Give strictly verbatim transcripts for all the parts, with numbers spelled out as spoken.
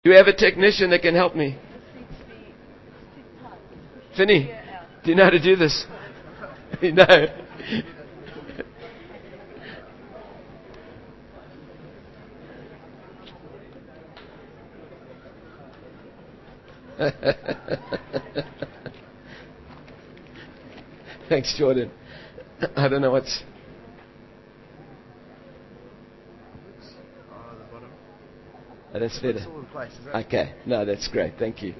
Do we have a technician that can help me? Finny, do you know how to do this? No. Thanks, Jordan. I don't know what's... Oh, that's better. Okay. No, that's great. Thank you.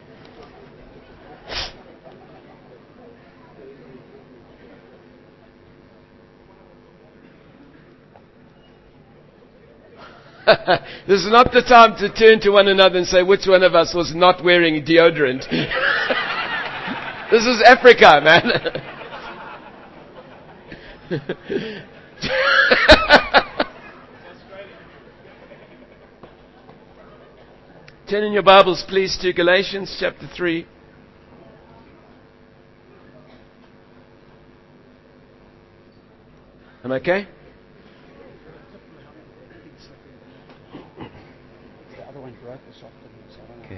This is not the time to turn to one another and say which one of us was not wearing deodorant. This is Africa, man. Turn in your Bibles, please, to Galatians chapter three. Am I okay? Okay.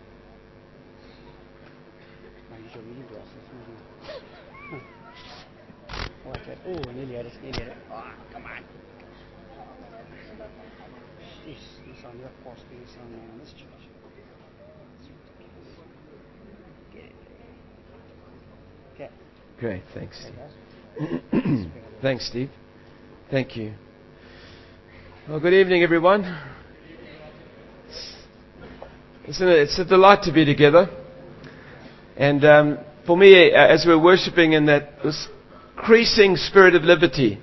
Oh, nearly had it, nearly had it. Oh, come on. Jeez, this on your post, this on man, this church. Get it. Okay. Great, thanks, Steve. Thanks, Steve. Thank you. Well, good evening, everyone. It's a, it's a delight to be together. And um, for me, as we're worshiping in that this increasing spirit of liberty,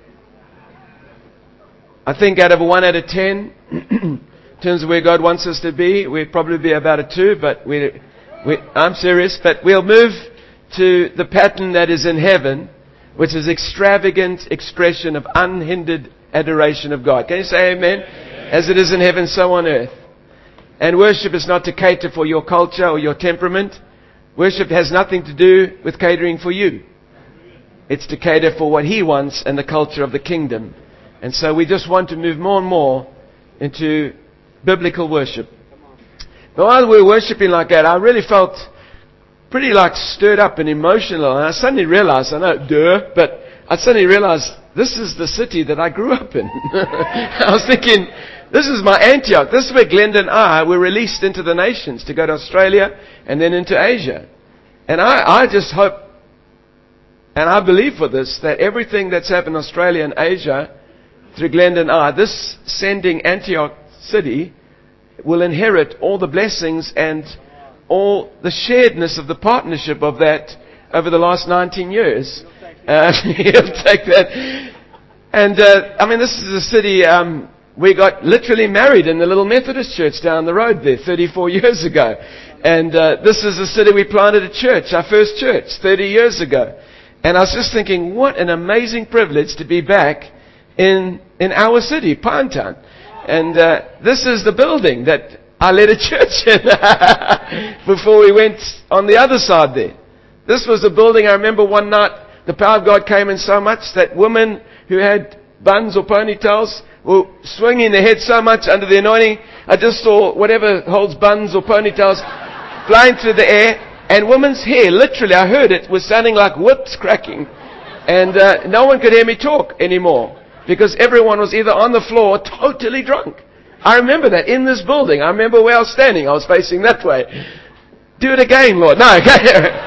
I think out of a one out of ten, in terms of where God wants us to be, we'd probably be about a two, but we, we, I'm serious, but we'll move to the pattern that is in heaven, which is extravagant expression of unhindered adoration of God. Can you say amen? Amen. As it is in heaven, so on earth. And worship is not to cater for your culture or your temperament. Worship has nothing to do with catering for you. It's to cater for what He wants and the culture of the kingdom. And so we just want to move more and more into biblical worship. But while we were worshiping like that, I really felt pretty like stirred up and emotional. And I suddenly realized, I know, duh, but I suddenly realized this is the city that I grew up in. I was thinking, this is my Antioch. This is where Glenda and I were released into the nations to go to Australia and then into Asia. And I, I just hope, and I believe for this, that everything that's happened in Australia and Asia through Glenda and I, this sending Antioch city will inherit all the blessings and all the sharedness of the partnership of that over the last nineteen years. Uh, he'll take that. And, uh, I mean, this is a city, um, we got literally married in the little Methodist church down the road there thirty-four years ago. And, uh, this is a city we planted a church, our first church, thirty years ago. And I was just thinking, what an amazing privilege to be back in, in our city, Pinetown. And, uh, this is the building that I led a church in before we went on the other side there. This was a building, I remember one night, the power of God came in so much that women who had buns or ponytails were swinging their heads so much under the anointing. I just saw whatever holds buns or ponytails flying through the air. And women's hair, literally, I heard it, was sounding like whips cracking. And uh, no one could hear me talk anymore because everyone was either on the floor or totally drunk. I remember that in this building. I remember where I was standing. I was facing that way. Do it again, Lord. No, okay.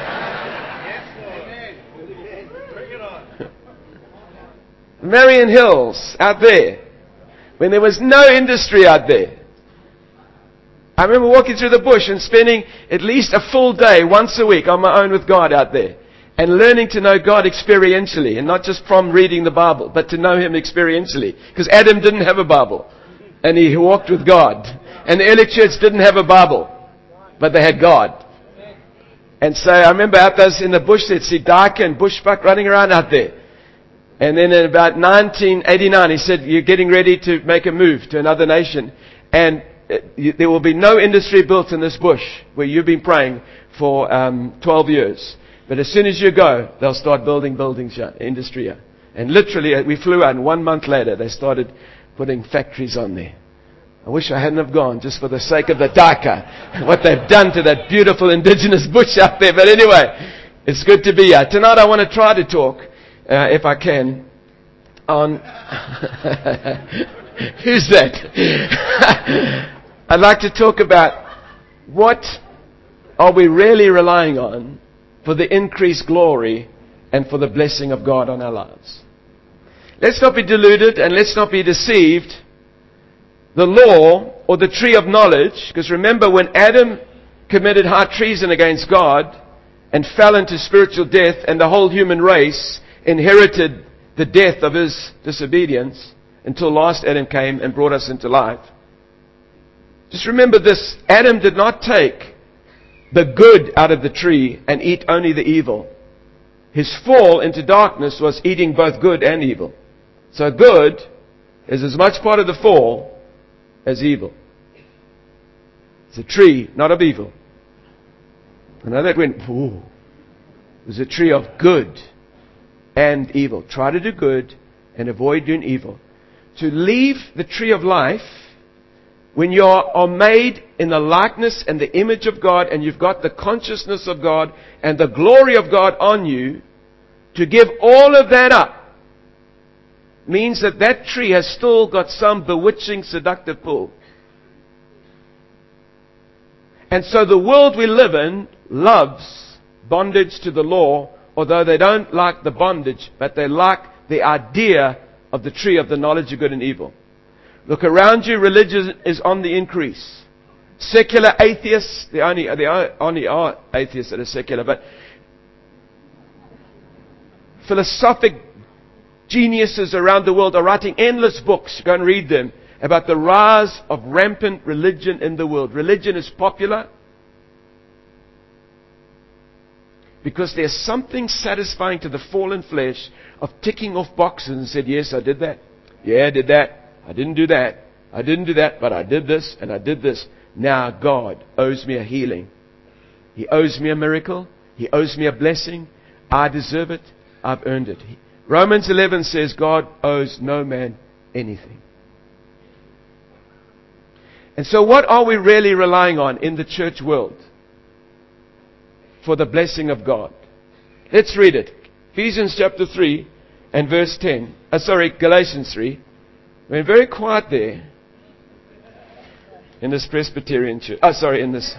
Marion Hills, out there, when there was no industry out there. I remember walking through the bush and spending at least a full day once a week on my own with God out there. And learning to know God experientially, and not just from reading the Bible, but to know Him experientially. Because Adam didn't have a Bible, and he walked with God. And the early church didn't have a Bible, but they had God. And so I remember out those in the bush, they'd see Dike and Bushbuck running around out there. And then in about nineteen eighty-nine, he said, you're getting ready to make a move to another nation. And there will be no industry built in this bush where you've been praying for um, twelve years. But as soon as you go, they'll start building buildings here, industry here. And literally, we flew out, and one month later, they started putting factories on there. I wish I hadn't have gone just for the sake of the Daka. What they've done to that beautiful indigenous bush out there. But anyway, it's good to be here. Tonight I want to try to talk, uh, if I can, on... Who's that? I'd like to talk about what are we really relying on for the increased glory and for the blessing of God on our lives. Let's not be deluded and let's not be deceived. The law or the tree of knowledge, because remember when Adam committed high treason against God and fell into spiritual death, and the whole human race inherited the death of his disobedience until last Adam came and brought us into life. Just remember this, Adam did not take the good out of the tree and eat only the evil. His fall into darkness was eating both good and evil. So good is as much part of the fall as evil. It's a tree, not of evil. I know that went, ooh. It was a tree of good and evil. Try to do good and avoid doing evil. To leave the tree of life, when you are made in the likeness and the image of God, and you've got the consciousness of God and the glory of God on you, to give all of that up means that that tree has still got some bewitching, seductive pull. And so the world we live in loves bondage to the law, although they don't like the bondage, but they like the idea of the tree of the knowledge of good and evil. Look around you, religion is on the increase. Secular atheists, the only, the only are atheists that are secular, but philosophic geniuses around the world are writing endless books, go and read them, about the rise of rampant religion in the world. Religion is popular because there's something satisfying to the fallen flesh of ticking off boxes and said, yes, I did that. Yeah, I did that. I didn't do that. I didn't do that, but I did this and I did this. Now God owes me a healing. He owes me a miracle. He owes me a blessing. I deserve it. I've earned it. Romans eleven says God owes no man anything. And so what are we really relying on in the church world for the blessing of God? Let's read it. Ephesians chapter three and verse ten. Uh, sorry, Galatians three. We're very quiet there in this Presbyterian church. Oh, sorry, in this.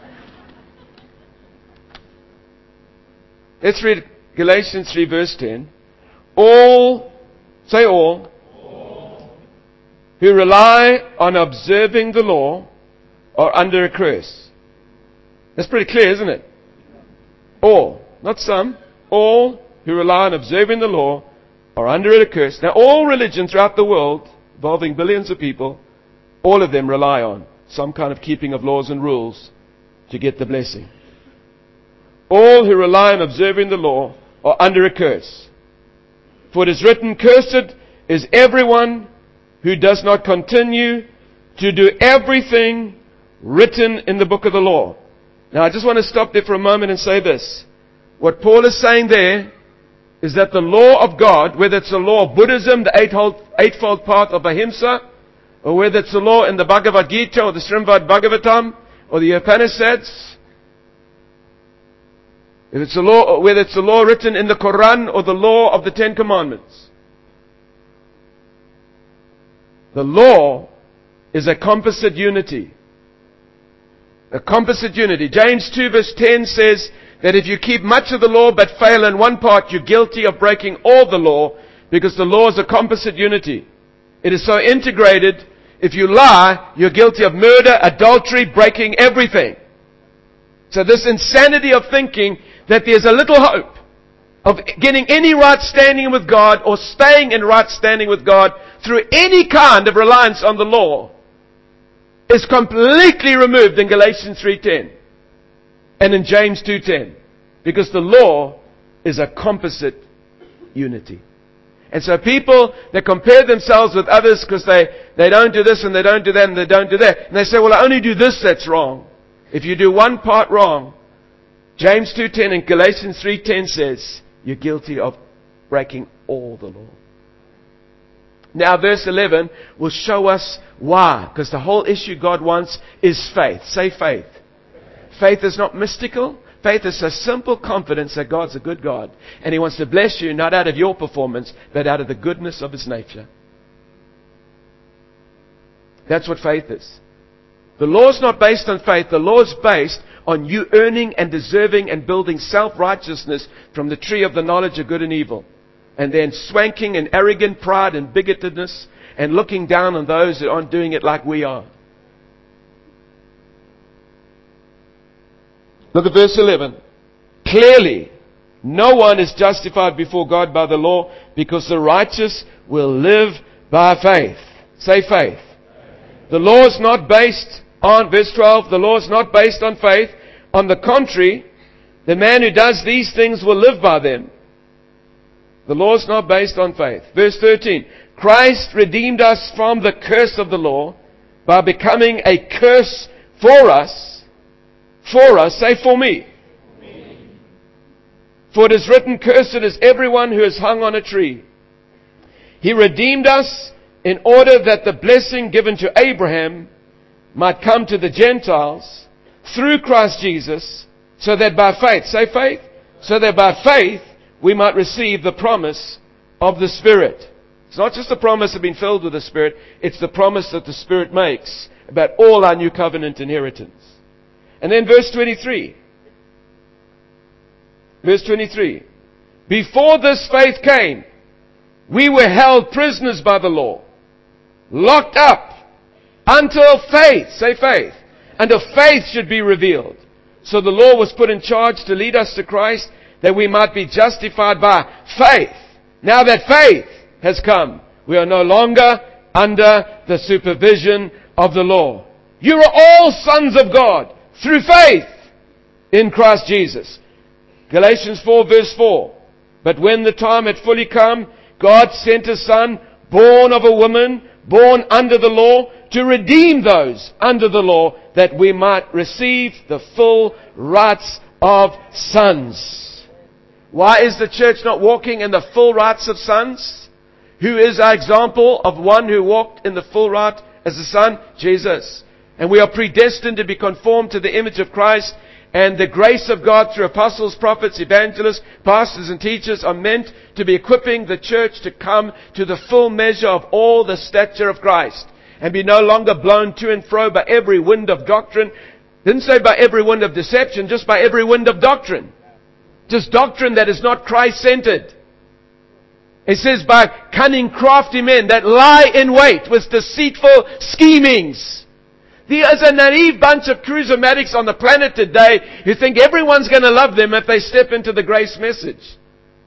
Let's read Galatians three verse ten. All, say all, all, who rely on observing the law are under a curse. That's pretty clear, isn't it? All, not some. All who rely on observing the law are under a curse. Now, all religions throughout the world, involving billions of people, all of them rely on some kind of keeping of laws and rules to get the blessing. All who rely on observing the law are under a curse. For it is written, cursed is everyone who does not continue to do everything written in the book of the law. Now I just want to stop there for a moment and say this. What Paul is saying there is that the law of God, whether it's the law of Buddhism, the eightfold, eightfold path of Ahimsa, or whether it's the law in the Bhagavad Gita or the Srimad Bhagavatam or the Upanishads, if it's a law, whether it's the law written in the Quran or the law of the Ten Commandments, the law is a composite unity. A composite unity. James two verse ten says that if you keep much of the law but fail in one part, you're guilty of breaking all the law, because the law is a composite unity. It is so integrated, if you lie, you're guilty of murder, adultery, breaking everything. So this insanity of thinking that there's a little hope of getting any right standing with God or staying in right standing with God through any kind of reliance on the law is completely removed in Galatians three ten and in James two ten, because the law is a composite unity. And so people that compare themselves with others because they, they don't do this and they don't do that and they don't do that, and they say, well, I only do this that's wrong. If you do one part wrong, James two ten and Galatians three ten says you're guilty of breaking all the law. Now verse eleven will show us why. Because the whole issue God wants is faith. Say faith. Faith is not mystical. Faith is a simple confidence that God's a good God. And He wants to bless you not out of your performance, but out of the goodness of His nature. That's what faith is. The law's not based on faith. The law's based on you earning and deserving and building self-righteousness from the tree of the knowledge of good and evil. And then swanking and arrogant pride and bigotedness and looking down on those that aren't doing it like we are. Look at verse eleven. Clearly, no one is justified before God by the law, because the righteous will live by faith. Say faith. The law is not based on, verse twelve, the law is not based on faith. On the contrary, the man who does these things will live by them. The law is not based on faith. Verse thirteen. Christ redeemed us from the curse of the law by becoming a curse for us. For us, say for me. me. For it is written, cursed is everyone who is hung on a tree. He redeemed us in order that the blessing given to Abraham might come to the Gentiles through Christ Jesus, so that by faith, say faith, so that by faith we might receive the promise of the Spirit. It's not just the promise of being filled with the Spirit, it's the promise that the Spirit makes about all our new covenant inheritance. And then verse twenty-three. Verse twenty-three. Before this faith came, we were held prisoners by the law, locked up until faith, say faith, until faith should be revealed. So the law was put in charge to lead us to Christ, that we might be justified by faith. Now that faith has come, we are no longer under the supervision of the law. You are all sons of God through faith in Christ Jesus. Galatians four verse four. But when the time had fully come, God sent His Son, born of a woman, born under the law, to redeem those under the law, that we might receive the full rights of sons. Why is the church not walking in the full rights of sons? Who is our example of one who walked in the full right as a son? Jesus. And we are predestined to be conformed to the image of Christ. And the grace of God through apostles, prophets, evangelists, pastors and teachers are meant to be equipping the church to come to the full measure of all the stature of Christ. And be no longer blown to and fro by every wind of doctrine. Didn't say by every wind of deception, just by every wind of doctrine. Just doctrine that is not Christ-centered. It says by cunning, crafty men that lie in wait with deceitful schemings. There is a naive bunch of charismatics on the planet today who think everyone's going to love them if they step into the grace message.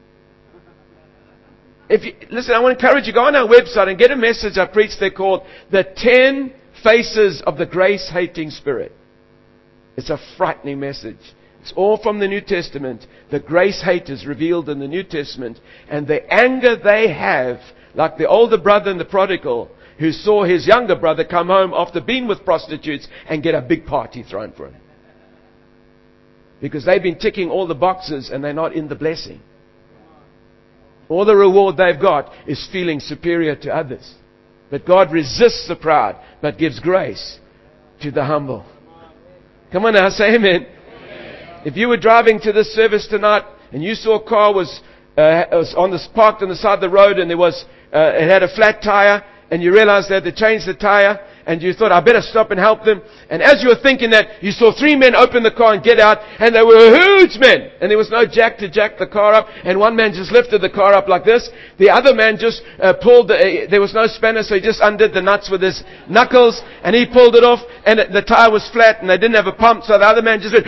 If you, listen, I want to encourage you, go on our website and get a message I preached there called The Ten Faces of the Grace-Hating Spirit. It's a frightening message. It's all from the New Testament. The grace haters revealed in the New Testament. And the anger they have, like the older brother and the prodigal, who saw his younger brother come home after being with prostitutes and get a big party thrown for him. Because they've been ticking all the boxes and they're not in the blessing. All the reward they've got is feeling superior to others. But God resists the proud, but gives grace to the humble. Come on now, say amen. Amen. If you were driving to this service tonight and you saw a car was, uh, was on this, parked on the side of the road and there was, uh, it had a flat tire, and you realized they had to change the tire, and you thought, I better stop and help them. And as you were thinking that, you saw three men open the car and get out, and they were huge men. And there was no jack to jack the car up, and one man just lifted the car up like this. The other man just uh, pulled, the, uh, there was no spanner, so he just undid the nuts with his knuckles, and he pulled it off, and it, the tire was flat, and they didn't have a pump, so the other man just went,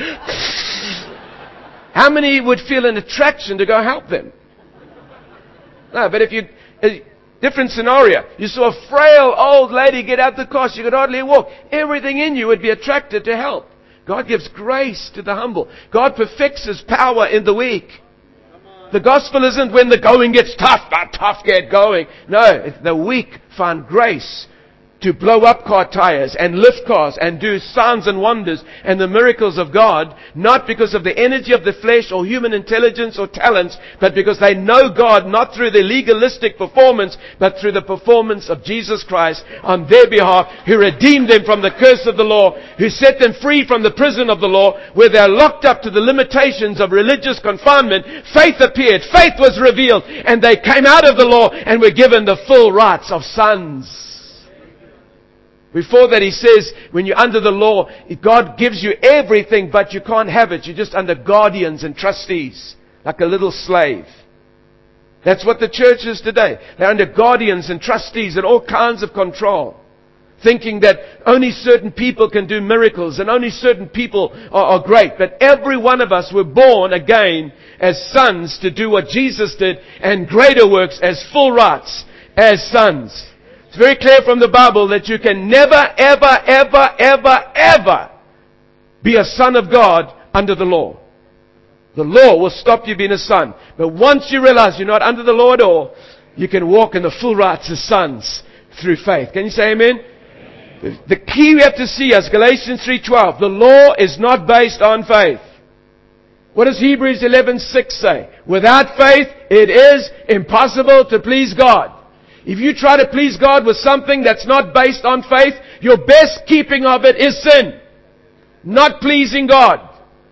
how many would feel an attraction to go help them? No, but if you... Uh, Different scenario. You saw a frail old lady get out the car. She could hardly walk. Everything in you would be attracted to help. God gives grace to the humble. God perfects His power in the weak. The gospel isn't when the going gets tough, but tough get going. No, the weak find grace to blow up car tires and lift cars and do signs and wonders and the miracles of God, not because of the energy of the flesh or human intelligence or talents, but because they know God not through their legalistic performance, but through the performance of Jesus Christ on their behalf, who redeemed them from the curse of the law, who set them free from the prison of the law, where they're locked up to the limitations of religious confinement. Faith appeared, faith was revealed, and they came out of the law and were given the full rights of sons. Before that he says, when you're under the law, God gives you everything, but you can't have it. You're just under guardians and trustees, like a little slave. That's what the church is today. They're under guardians and trustees and all kinds of control, thinking that only certain people can do miracles and only certain people are, are great. But every one of us were born again as sons to do what Jesus did, and greater works as full rights as sons. It's very clear from the Bible that you can never, ever, ever, ever, ever be a son of God under the law. The law will stop you being a son. But once you realize you're not under the law at all, you can walk in the full rights as sons through faith. Can you say amen? Amen. The key we have to see is Galatians three twelve. The law is not based on faith. What does Hebrews eleven six say? Without faith, it is impossible to please God. If you try to please God with something that's not based on faith, your best keeping of it is sin. Not pleasing God.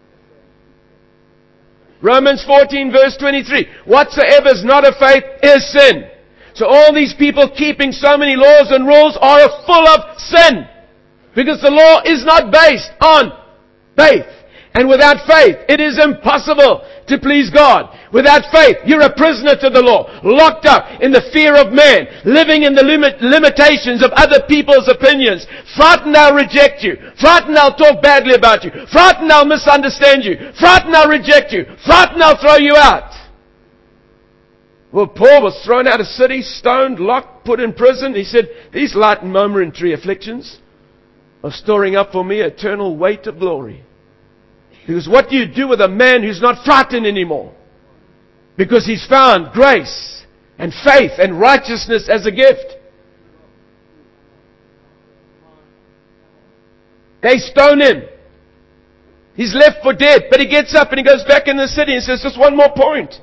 Romans fourteen verse twenty-three. Whatsoever is not of faith is sin. So all these people keeping so many laws and rules are full of sin. Because the law is not based on faith. And without faith, it is impossible to please God. Without faith, you're a prisoner to the law, locked up in the fear of man, living in the limit, limitations of other people's opinions. Frightened they'll reject you. Frightened they'll talk badly about you. Frightened they'll misunderstand you. Frightened they'll reject you. Frightened they'll throw you out. Well, Paul was thrown out of city, stoned, locked, put in prison. He said, these light and momentary afflictions are storing up for me eternal weight of glory. Because what do you do with a man who's not frightened anymore? Because he's found grace and faith and righteousness as a gift. They stone him. He's left for dead, but he gets up and he goes back in the city and says, just one more point.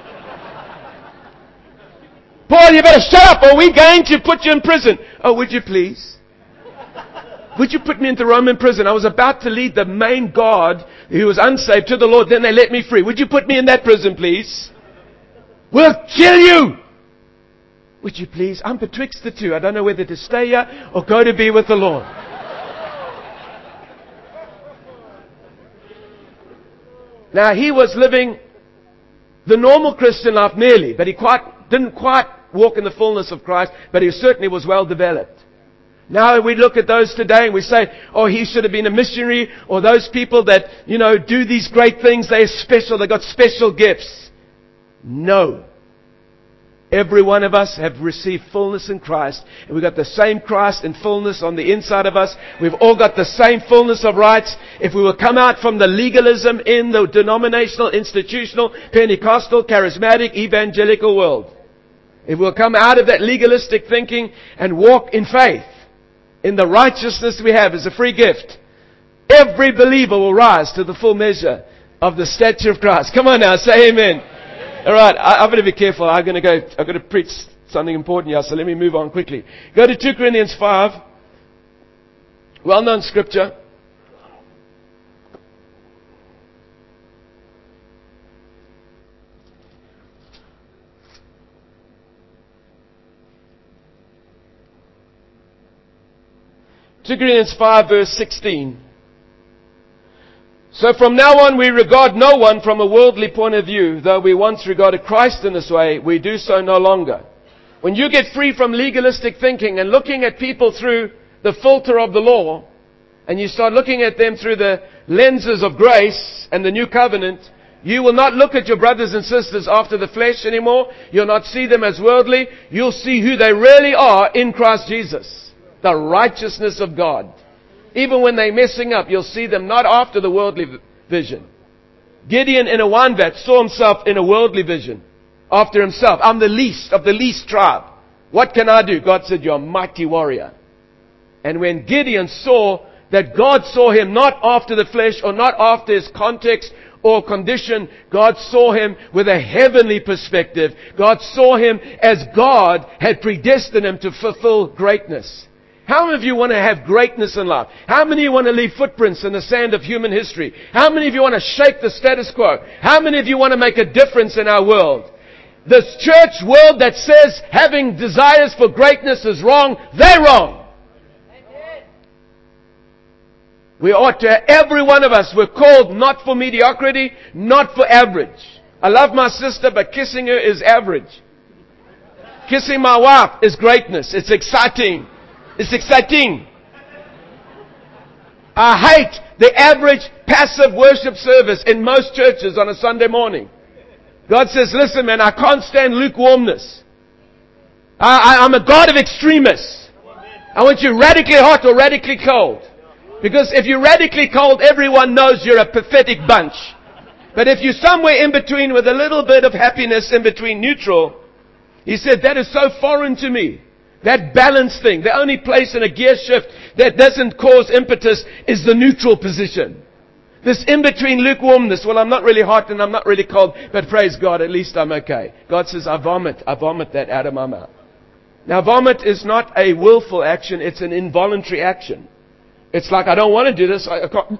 Paul, you better shut up or we're going to put you in prison. Oh, would you please? Would you put me into Roman prison? I was about to lead the main guard who was unsaved to the Lord. Then they let me free. Would you put me in that prison, please? We'll kill you. Would you please? I'm betwixt the two. I don't know whether to stay here or go to be with the Lord. Now, he was living the normal Christian life nearly, but he quite didn't quite walk in the fullness of Christ, but he certainly was well developed. Now we look at those today and we say, oh, he should have been a missionary, or those people that, you know, do these great things, they're special, they've got special gifts. No. Every one of us have received fullness in Christ, and we've got the same Christ and fullness on the inside of us. We've all got the same fullness of rights. If we will come out from the legalism in the denominational, institutional, Pentecostal, charismatic, evangelical world, if we'll come out of that legalistic thinking and walk in faith, in the righteousness we have as a free gift, every believer will rise to the full measure of the stature of Christ. Come on now, say amen. Amen. All right, I, I'm going to be careful. I'm going to go. I'm going to preach something important here, so let me move on quickly. Go to two Corinthians five, well-known scripture. two Corinthians five verse sixteen. So from now on we regard no one from a worldly point of view. Though we once regarded Christ in this way, we do so no longer. When you get free from legalistic thinking and looking at people through the filter of the law, and you start looking at them through the lenses of grace and the new covenant, you will not look at your brothers and sisters after the flesh anymore. You'll not see them as worldly. You'll see who they really are in Christ Jesus. The righteousness of God. Even when they're messing up, you'll see them not after the worldly vision. Gideon in a wine vat saw himself in a worldly vision. After himself. I'm the least of the least tribe. What can I do? God said, you're a mighty warrior. And when Gideon saw that God saw him not after the flesh or not after his context or condition, God saw him with a heavenly perspective. God saw him as God had predestined him to fulfill greatness. How many of you want to have greatness in life? How many of you want to leave footprints in the sand of human history? How many of you want to shake the status quo? How many of you want to make a difference in our world? This church world that says having desires for greatness is wrong, they're wrong. We ought to, every one of us, we're called not for mediocrity, not for average. I love my sister, but kissing her is average. Kissing my wife is greatness. It's exciting. It's exciting. I hate the average passive worship service in most churches on a Sunday morning. God says, listen man, I can't stand lukewarmness. I, I, I'm a God of extremists. I want you radically hot or radically cold. Because if you're radically cold, everyone knows you're a pathetic bunch. But if you're somewhere in between with a little bit of happiness in between, neutral, he said, that is so foreign to me. That balance thing, the only place in a gear shift that doesn't cause impetus is the neutral position. This in-between lukewarmness, well, I'm not really hot and I'm not really cold, but praise God, at least I'm okay. God says, I vomit. I vomit that out of my mouth. Now, vomit is not a willful action, it's an involuntary action. It's like, I don't want to do this. I, I can't.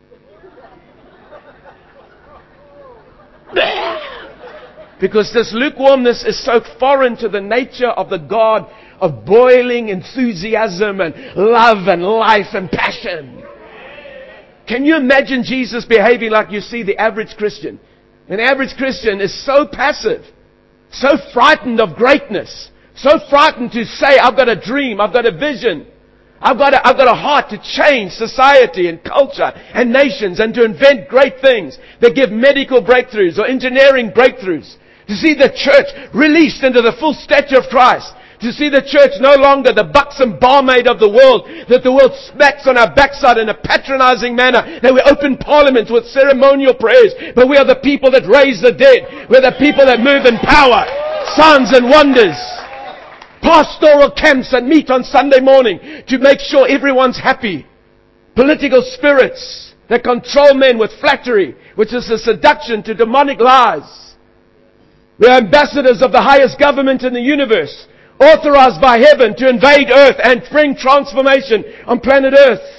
Because this lukewarmness is so foreign to the nature of the God of boiling enthusiasm and love and life and passion. Can you imagine Jesus behaving like you see the average Christian? An average Christian is so passive, so frightened of greatness, so frightened to say, I've got a dream, I've got a vision. I've got, a, I've got a heart to change society and culture and nations and to invent great things that give medical breakthroughs or engineering breakthroughs. To see the church released into the full stature of Christ. To see the church no longer the buxom barmaid of the world, that the world smacks on our backside in a patronizing manner, that we open parliaments with ceremonial prayers, but we are the people that raise the dead. We're the people that move in power, signs and wonders. Pastoral camps that meet on Sunday morning to make sure everyone's happy. Political spirits that control men with flattery, which is a seduction to demonic lies. We are ambassadors of the highest government in the universe, authorized by heaven to invade earth and bring transformation on planet earth.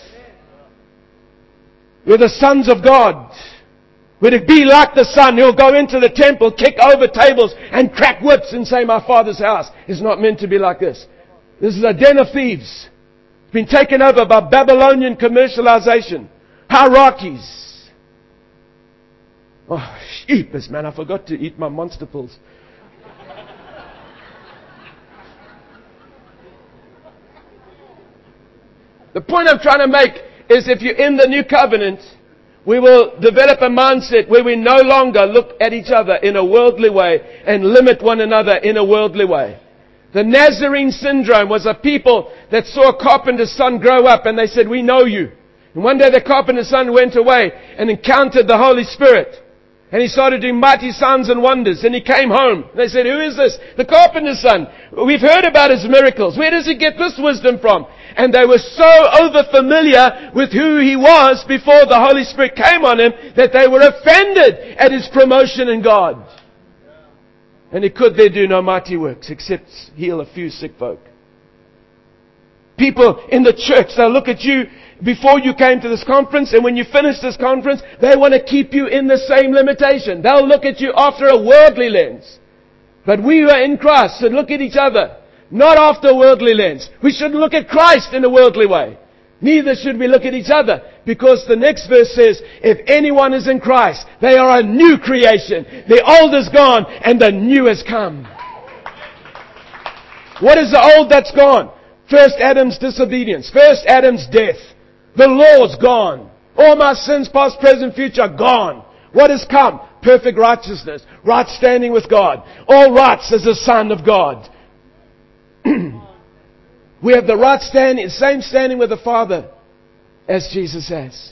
We're the sons of God. We're to be like the Son who'll go into the temple, kick over tables and crack whips and say, my Father's house is not meant to be like this. This is a den of thieves. It's been taken over by Babylonian commercialization. Hierarchies. Oh, sheepers, man, I forgot to eat my monster pills. The point I'm trying to make is if you're in the new covenant, we will develop a mindset where we no longer look at each other in a worldly way and limit one another in a worldly way. The Nazarene syndrome was a people that saw a carpenter's son grow up and they said, we know you. And one day the carpenter's son went away and encountered the Holy Spirit. And he started doing mighty signs and wonders. And he came home. And they said, who is this? The carpenter's son. We've heard about his miracles. Where does he get this wisdom from? And they were so over-familiar with who he was before the Holy Spirit came on him that they were offended at his promotion in God. And he could there do no mighty works except heal a few sick folk. People in the church, they'll look at you before you came to this conference, and when you finish this conference, they want to keep you in the same limitation. They'll look at you after a worldly lens. But we who are in Christ should look at each other not after a worldly lens. We shouldn't look at Christ in a worldly way. Neither should we look at each other. Because the next verse says, if anyone is in Christ, they are a new creation. The old is gone and the new has come. What is the old that's gone? First Adam's disobedience. First Adam's death. The law's gone. All my sins, past, present, future, gone. What has come? Perfect righteousness. Right standing with God. All rights as a son of God. We have the right standing, same standing with the Father as Jesus has.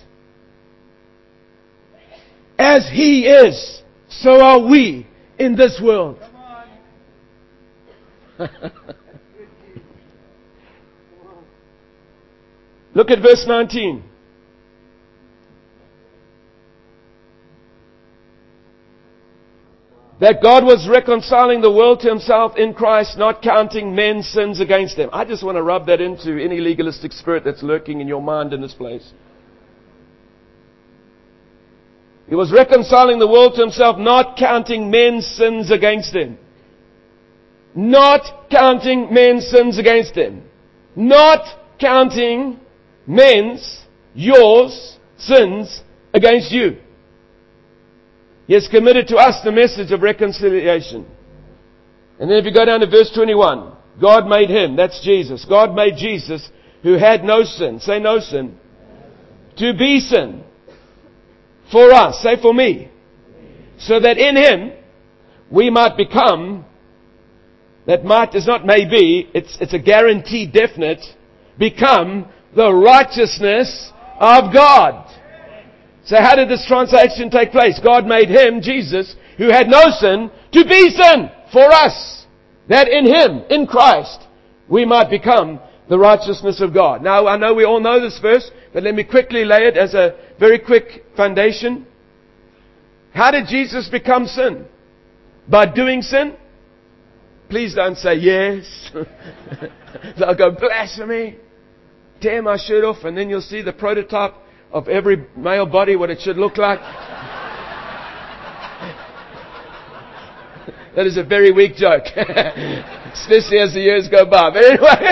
As He is, so are we in this world. Look at verse nineteen. That God was reconciling the world to Himself in Christ, not counting men's sins against them. I just want to rub that into any legalistic spirit that's lurking in your mind in this place. He was reconciling the world to Himself, not counting men's sins against them. Not counting men's sins against them. Not counting men's, yours, sins against you. He has committed to us the message of reconciliation. And then if you go down to verse twenty-one, God made Him, that's Jesus. God made Jesus, who had no sin, say no sin, to be sin for us, say for me, so that in Him we might become, that might is not maybe, it's, it's a guaranteed definite, become the righteousness of God. So how did this transaction take place? God made Him, Jesus, who had no sin, to be sin for us. That in Him, in Christ, we might become the righteousness of God. Now, I know we all know this verse, but let me quickly lay it as a very quick foundation. How did Jesus become sin? By doing sin? Please don't say yes. They'll go, blasphemy. Tear my shirt off, and then you'll see the prototype of every male body, what it should look like. That is a very weak joke. Especially as the years go by. But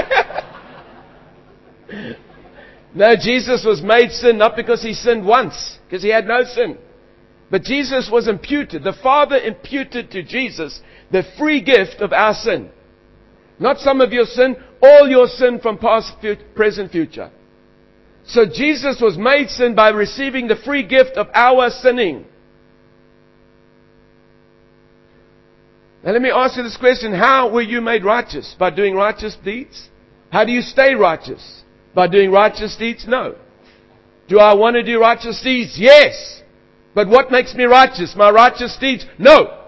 anyway. No, Jesus was made sin not because He sinned once, because He had no sin. But Jesus was imputed. The Father imputed to Jesus the free gift of our sin. Not some of your sin, all your sin from past, present, future. So Jesus was made sin by receiving the free gift of our sinning. Now let me ask you this question. How were you made righteous? By doing righteous deeds? How do you stay righteous? By doing righteous deeds? No. Do I want to do righteous deeds? Yes. But what makes me righteous? My righteous deeds? No.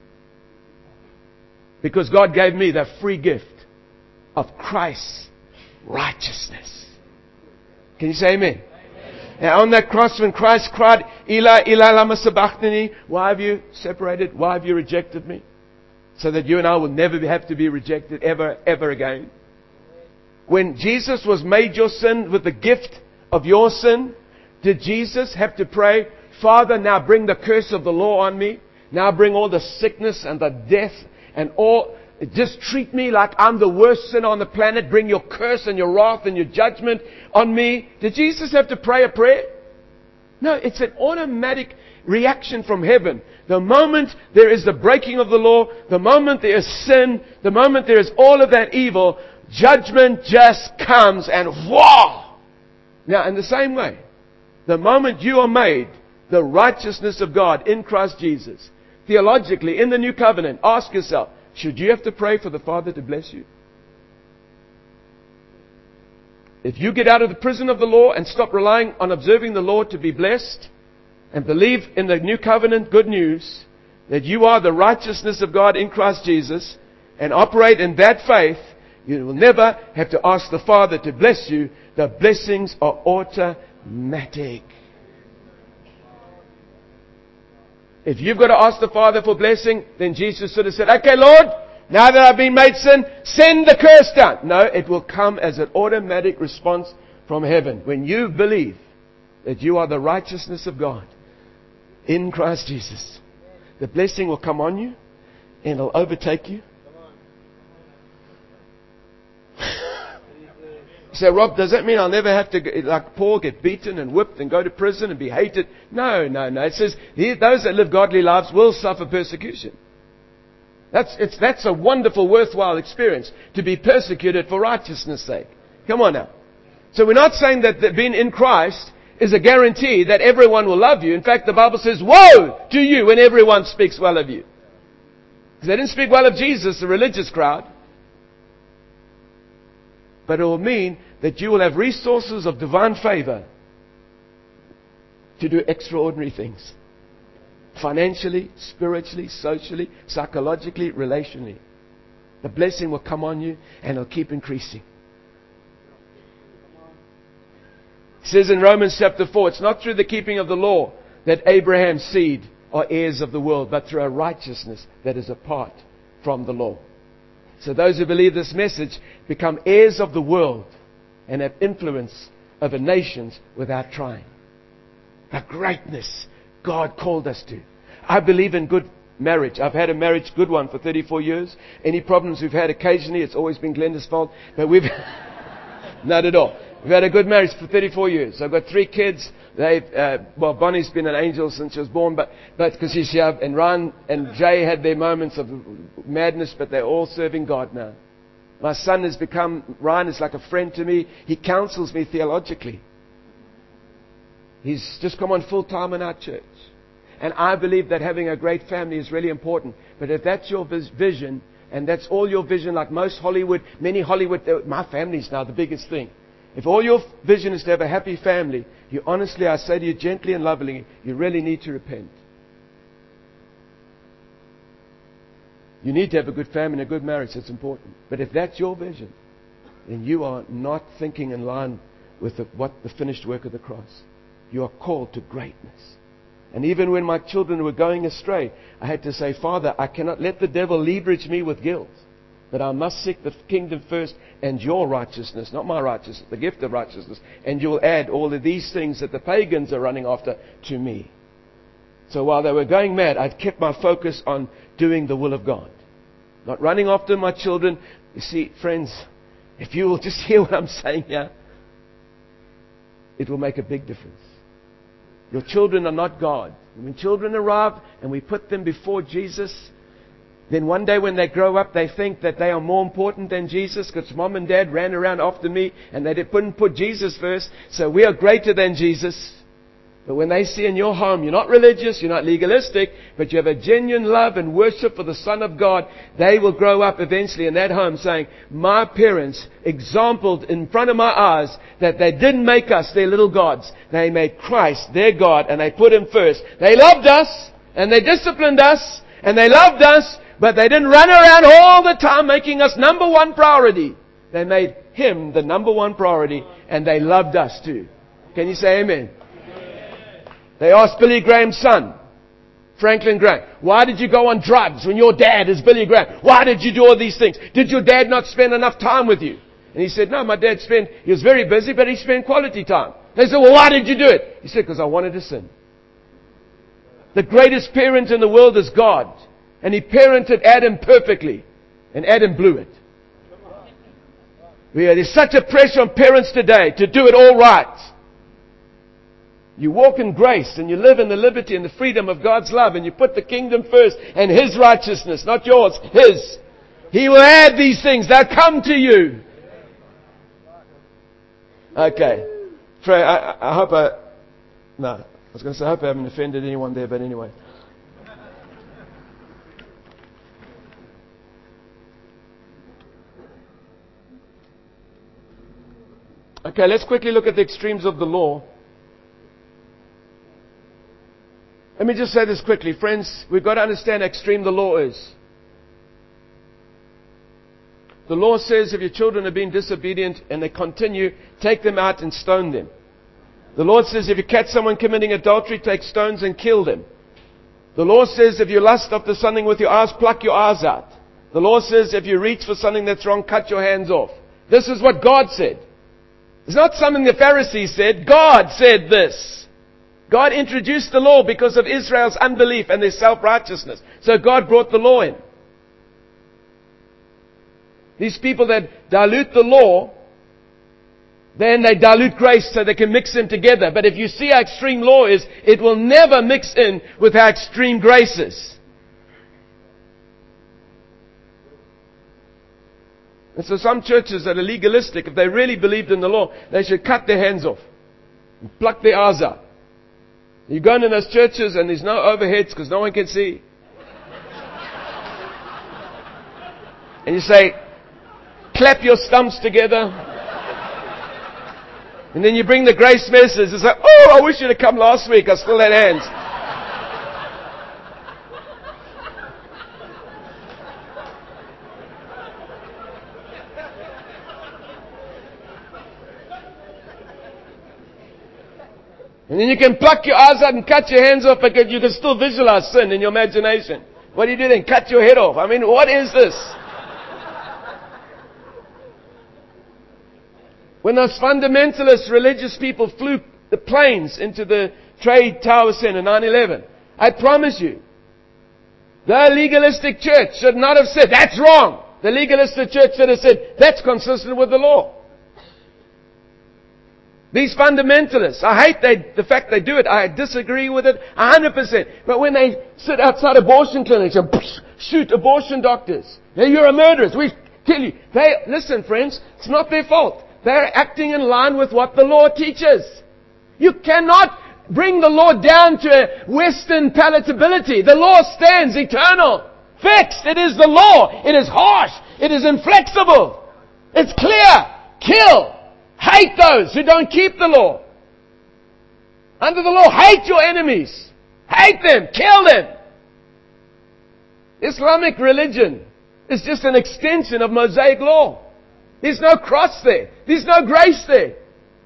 Because God gave me the free gift of Christ's righteousness. Can you say amen? Amen? And on that cross when Christ cried, Eli, Eli, lama sabachthani, why have you separated? Why have you rejected me? So that you and I will never have to be rejected ever, ever again. When Jesus was made your sin with the gift of your sin, did Jesus have to pray, Father, now bring the curse of the law on me. Now bring all the sickness and the death and all... Just treat me like I'm the worst sinner on the planet. Bring your curse and your wrath and your judgment on me. Did Jesus have to pray a prayer? No, it's an automatic reaction from heaven. The moment there is the breaking of the law, the moment there is sin, the moment there is all of that evil, judgment just comes and wow! Now, in the same way, the moment you are made the righteousness of God in Christ Jesus, theologically, in the new covenant, ask yourself, should you have to pray for the Father to bless you? If you get out of the prison of the law and stop relying on observing the law to be blessed and believe in the new covenant good news that you are the righteousness of God in Christ Jesus and operate in that faith, you will never have to ask the Father to bless you. The blessings are automatic. If you've got to ask the Father for blessing, then Jesus should have said, okay, Lord, now that I've been made sin, send the curse down. No, it will come as an automatic response from heaven. When you believe that you are the righteousness of God in Christ Jesus, the blessing will come on you and it'll overtake you. You say, Rob, does that mean I'll never have to, like Paul, get beaten and whipped and go to prison and be hated? No, no, no. It says, those that live godly lives will suffer persecution. That's, it's, that's a wonderful, worthwhile experience, to be persecuted for righteousness' sake. Come on now. So we're not saying that, that being in Christ is a guarantee that everyone will love you. In fact, the Bible says, woe to you when everyone speaks well of you. Because they didn't speak well of Jesus, the religious crowd. But it will mean that you will have resources of divine favor to do extraordinary things. Financially, spiritually, socially, psychologically, relationally. The blessing will come on you and it'll keep increasing. says in Romans chapter four, it's not through the keeping of the law that Abraham's seed are heirs of the world, but through a righteousness that is apart from the law. So those who believe this message become heirs of the world and have influence over nations without trying. The greatness God called us to. I believe in good marriage. I've had a marriage, good one, for thirty-four years. Any problems we've had occasionally, it's always been Glenda's fault. But we've... Not at all. We've had a good marriage for thirty-four years. I've got three kids. They've, uh, well, Bonnie's been an angel since she was born, but, but, because she's here. And Ryan and Jay had their moments of madness, but they're all serving God now. My son has become, Ryan is like a friend to me. He counsels me theologically. He's just come on full time in our church. And I believe that having a great family is really important. But if that's your vision, and that's all your vision, like most Hollywood, many Hollywood, my family's now the biggest thing. If all your vision is to have a happy family, you honestly, I say to you gently and lovingly, you really need to repent. You need to have a good family and a good marriage. That's important. But if that's your vision, then you are not thinking in line with the, what the finished work of the cross. You are called to greatness. And even when my children were going astray, I had to say, Father, I cannot let the devil leverage me with guilt. But I must seek the kingdom first and your righteousness, not my righteousness, the gift of righteousness. And you'll add all of these things that the pagans are running after to me. So while they were going mad, I'd kept my focus on doing the will of God. Not running after my children. You see, friends, if you will just hear what I'm saying here, it will make a big difference. Your children are not God. When children arrive and we put them before Jesus, then one day when they grow up, they think that they are more important than Jesus because mom and dad ran around after me and they didn't put Jesus first. So we are greater than Jesus. But when they see in your home, you're not religious, you're not legalistic, but you have a genuine love and worship for the Son of God, they will grow up eventually in that home saying, my parents exampled in front of my eyes that they didn't make us their little gods. They made Christ their God and they put Him first. They loved us and they disciplined us and they loved us, but they didn't run around all the time making us number one priority. They made Him the number one priority and they loved us too. Can you say amen? They asked Billy Graham's son, Franklin Graham, why did you go on drugs when your dad is Billy Graham? Why did you do all these things? Did your dad not spend enough time with you? And he said, no, my dad spent, he was very busy, but he spent quality time. They said, well, why did you do it? He said, because I wanted to sin. The greatest parent in the world is God. And He parented Adam perfectly. And Adam blew it. There's such a pressure on parents today to do it all right. You walk in grace and you live in the liberty and the freedom of God's love and you put the kingdom first and His righteousness, not yours, His. He will add these things. They'll come to you. Okay. Trey, I, I hope I... No, I was going to say I hope I haven't offended anyone there, but anyway. Okay, let's quickly look at the extremes of the law. Let me just say this quickly. Friends, we've got to understand how extreme the law is. The law says if your children are being disobedient and they continue, take them out and stone them. The Lord says if you catch someone committing adultery, take stones and kill them. The law says if you lust after something with your eyes, pluck your eyes out. The law says if you reach for something that's wrong, cut your hands off. This is what God said. It's not something the Pharisees said. God said this. God introduced the law because of Israel's unbelief and their self-righteousness. So God brought the law in. These people that dilute the law, then they dilute grace so they can mix them together. But if you see how extreme law is, it will never mix in with how extreme grace is. And so some churches that are legalistic, if they really believed in the law, they should cut their hands off and pluck their eyes out. You go into those churches and there's no overheads because no one can see. And you say, clap your stumps together. And then you bring the grace message and say, oh, I wish you'd have come last week. I still had hands. And then you can pluck your eyes out and cut your hands off, but you can still visualize sin in your imagination. What do you do then? Cut your head off. I mean, what is this? When those fundamentalist religious people flew the planes into the Trade Tower Center, nine eleven, I promise you, the legalistic church should not have said, that's wrong. The legalistic church should have said, that's consistent with the law. These fundamentalists, I hate they, the fact they do it. I disagree with it one hundred percent. But when they sit outside abortion clinics and shoot abortion doctors, yeah, you're a murderer, we kill you. They, listen friends, it's not their fault. They're acting in line with what the law teaches. You cannot bring the law down to a Western palatability. The law stands eternal, fixed. It is the law. It is harsh. It is inflexible. It's clear. Kill. Hate those who don't keep the law. Under the law, hate your enemies. Hate them. Kill them. Islamic religion is just an extension of Mosaic law. There's no cross there. There's no grace there.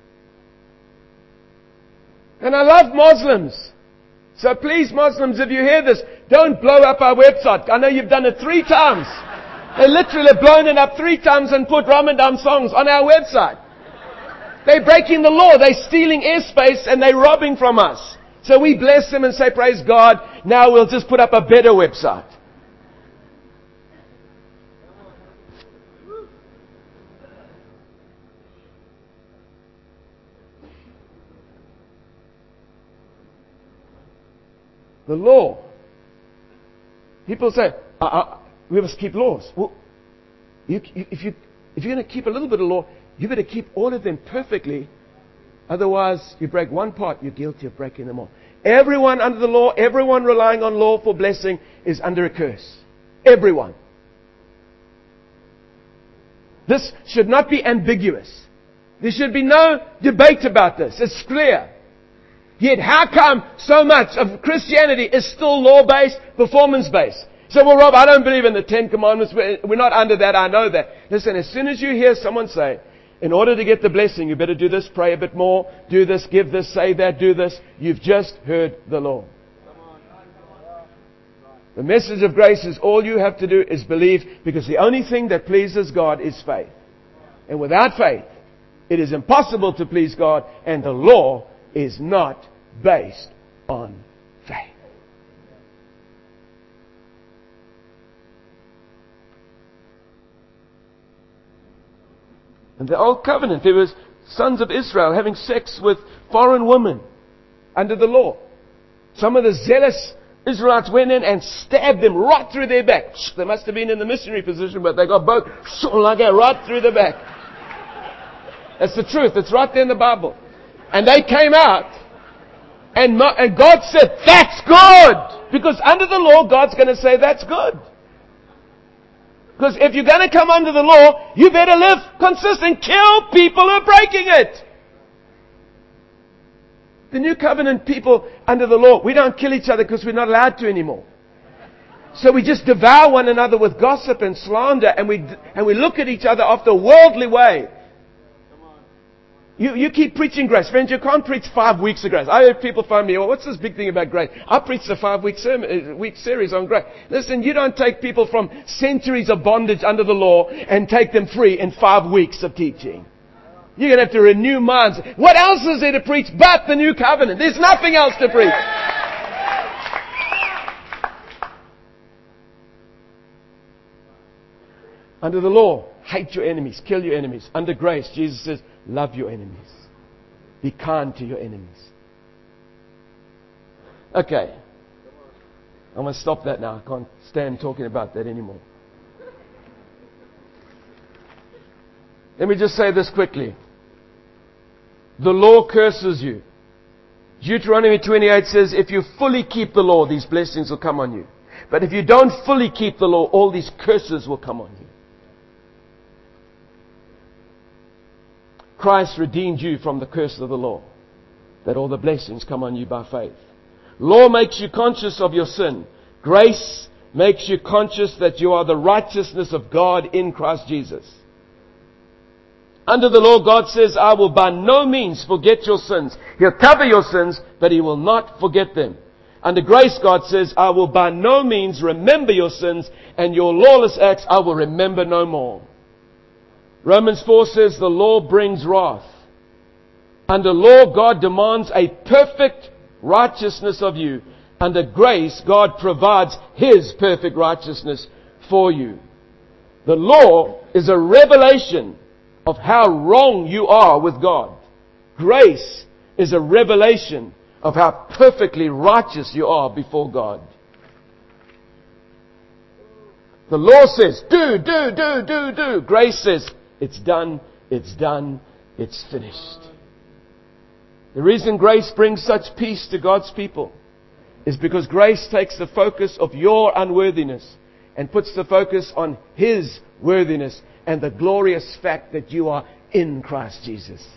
And I love Muslims. So please, Muslims, if you hear this, don't blow up our website. I know you've done it three times. They literally have blown it up three times and put Ramadan songs on our website. They're breaking the law. They're stealing airspace and they're robbing from us. So we bless them and say, praise God. Now we'll just put up a better website. The law. People say, uh, uh, we must keep laws. Well, you, you, if, you, if you're going to keep a little bit of law, you better keep all of them perfectly. Otherwise, you break one part, you're guilty of breaking them all. Everyone under the law, everyone relying on law for blessing is under a curse. Everyone. This should not be ambiguous. There should be no debate about this. It's clear. Yet how come so much of Christianity is still law-based, performance-based? So, well, Rob, I don't believe in the Ten Commandments. We're not under that. I know that. Listen, as soon as you hear someone say, in order to get the blessing, you better do this, pray a bit more, do this, give this, say that, do this. You've just heard the law. The message of grace is all you have to do is believe, because the only thing that pleases God is faith. And without faith, it is impossible to please God, and the law is not based on faith. In the Old Covenant, there was sons of Israel having sex with foreign women under the law. Some of the zealous Israelites went in and stabbed them right through their back. They must have been in the missionary position, but they got both like that right through the back. That's the truth. It's right there in the Bible. And they came out, and, and God said, that's good! Because under the law, God's going to say, that's good. Because if you're going to come under the law, you better live consistent. Kill people who are breaking it. The New Covenant people under the law, we don't kill each other because we're not allowed to anymore. So we just devour one another with gossip and slander, and we and we look at each other after a worldly way. You, you keep preaching grace. Friends, you can't preach five weeks of grace. I heard people phone me, well, what's this big thing about grace? I preached a five-week sermon, week series on grace. Listen, you don't take people from centuries of bondage under the law and take them free in five weeks of teaching. You're going to have to renew minds. What else is there to preach but the New Covenant? There's nothing else to preach. Under the law, hate your enemies, kill your enemies. Under grace, Jesus says, love your enemies. Be kind to your enemies. Okay. I'm going to stop that now. I can't stand talking about that anymore. Let me just say this quickly. The law curses you. Deuteronomy twenty-eight says, if you fully keep the law, these blessings will come on you. But if you don't fully keep the law, all these curses will come on you. Christ redeemed you from the curse of the law, that all the blessings come on you by faith. Law makes you conscious of your sin. Grace makes you conscious that you are the righteousness of God in Christ Jesus. Under the law, God says, I will by no means forget your sins. He'll cover your sins, but He will not forget them. Under grace, God says, I will by no means remember your sins, and your lawless acts I will remember no more. Romans four says, the law brings wrath. Under law, God demands a perfect righteousness of you. Under grace, God provides His perfect righteousness for you. The law is a revelation of how wrong you are with God. Grace is a revelation of how perfectly righteous you are before God. The law says, do, do, do, do, do. Grace says, it's done, it's done, it's finished. The reason grace brings such peace to God's people is because grace takes the focus of your unworthiness and puts the focus on His worthiness and the glorious fact that you are in Christ Jesus.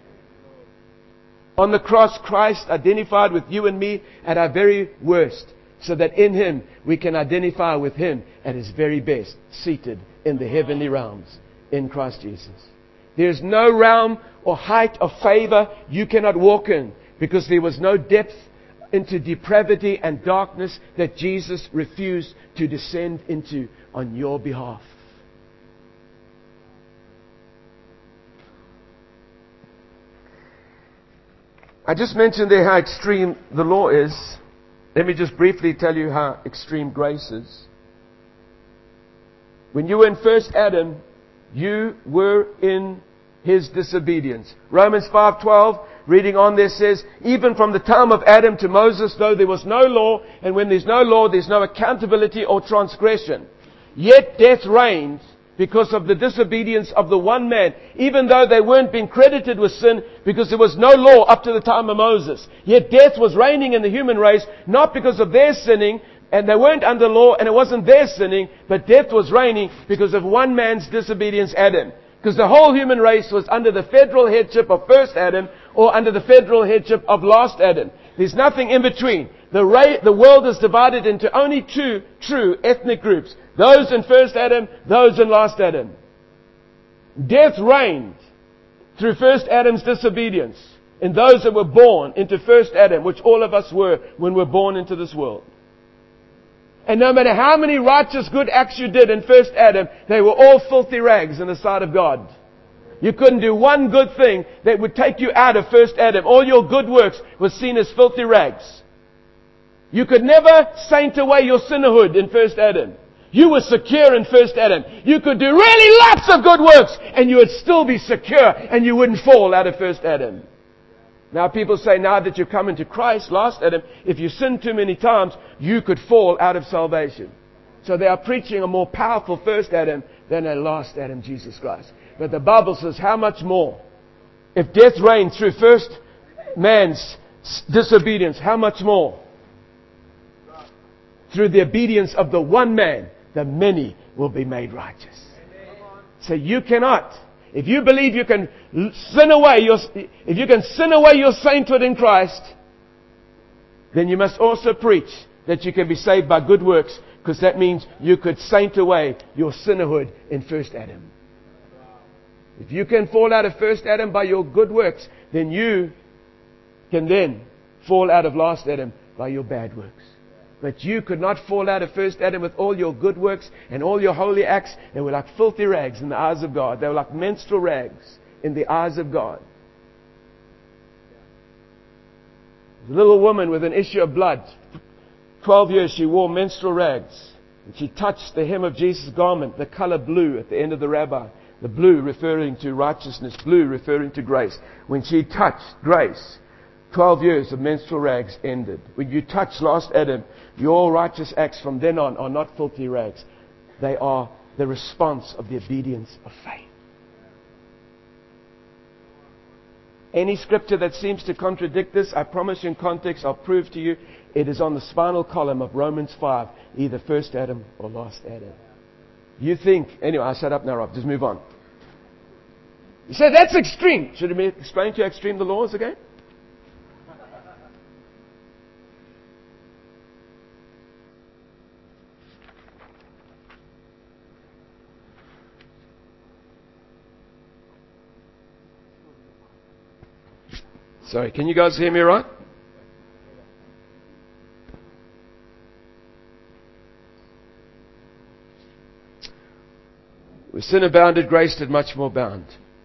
On the cross, Christ identified with you and me at our very worst, so that in Him we can identify with Him at His very best, seated in the heavenly realms in Christ Jesus. There is no realm or height of favor you cannot walk in, because there was no depth into depravity and darkness that Jesus refused to descend into on your behalf. I just mentioned there how extreme the law is. Let me just briefly tell you how extreme grace is. When you were in first Adam, you were in his disobedience. Romans five twelve, reading on there, says, even from the time of Adam to Moses, though there was no law, and when there's no law, there's no accountability or transgression, yet death reigned because of the disobedience of the one man, even though they weren't being credited with sin, because there was no law up to the time of Moses. Yet death was reigning in the human race, not because of their sinning, and they weren't under law, and it wasn't their sinning, but death was reigning because of one man's disobedience, Adam. Because the whole human race was under the federal headship of first Adam, or under the federal headship of last Adam. There's nothing in between. The, ra- the world is divided into only two true ethnic groups. Those in first Adam, those in last Adam. Death reigned through first Adam's disobedience in those that were born into first Adam, which all of us were when we were born into this world. And no matter how many righteous good acts you did in first Adam, they were all filthy rags in the sight of God. You couldn't do one good thing that would take you out of first Adam. All your good works were seen as filthy rags. You could never saint away your sinnerhood in first Adam. You were secure in first Adam. You could do really lots of good works and you would still be secure and you wouldn't fall out of first Adam. Now people say, now that you've come into Christ, last Adam, if you sin too many times, you could fall out of salvation. So they are preaching a more powerful first Adam than a last Adam, Jesus Christ. But the Bible says, how much more? If death reigned through first man's disobedience, how much more? Through the obedience of the one man, the many will be made righteous. So you cannot, if you believe you can sin away your, if you can sin away your sainthood in Christ, then you must also preach that you can be saved by good works, because that means you could saint away your sinnerhood in first Adam. If you can fall out of first Adam by your good works, then you can then fall out of last Adam by your bad works. But you could not fall out of first Adam with all your good works and all your holy acts. They were like filthy rags in the eyes of God. They were like menstrual rags in the eyes of God. The little woman with an issue of blood, twelve years she wore menstrual rags. And she touched the hem of Jesus' garment, the color blue at the end of the rabbi. The blue referring to righteousness, blue referring to grace. When she touched grace, twelve years of menstrual rags ended. When you touch last Adam, your righteous acts from then on are not filthy rags. They are the response of the obedience of faith. Any scripture that seems to contradict this, I promise you in context, I'll prove to you, it is on the spinal column of Romans five, either first Adam or last Adam. You think, anyway, I shut up now, Rob, just move on. You say, that's extreme. Should I explain to you how extreme the law is again? Sorry, can you guys hear me right? Where sin abounded, grace did much more abound.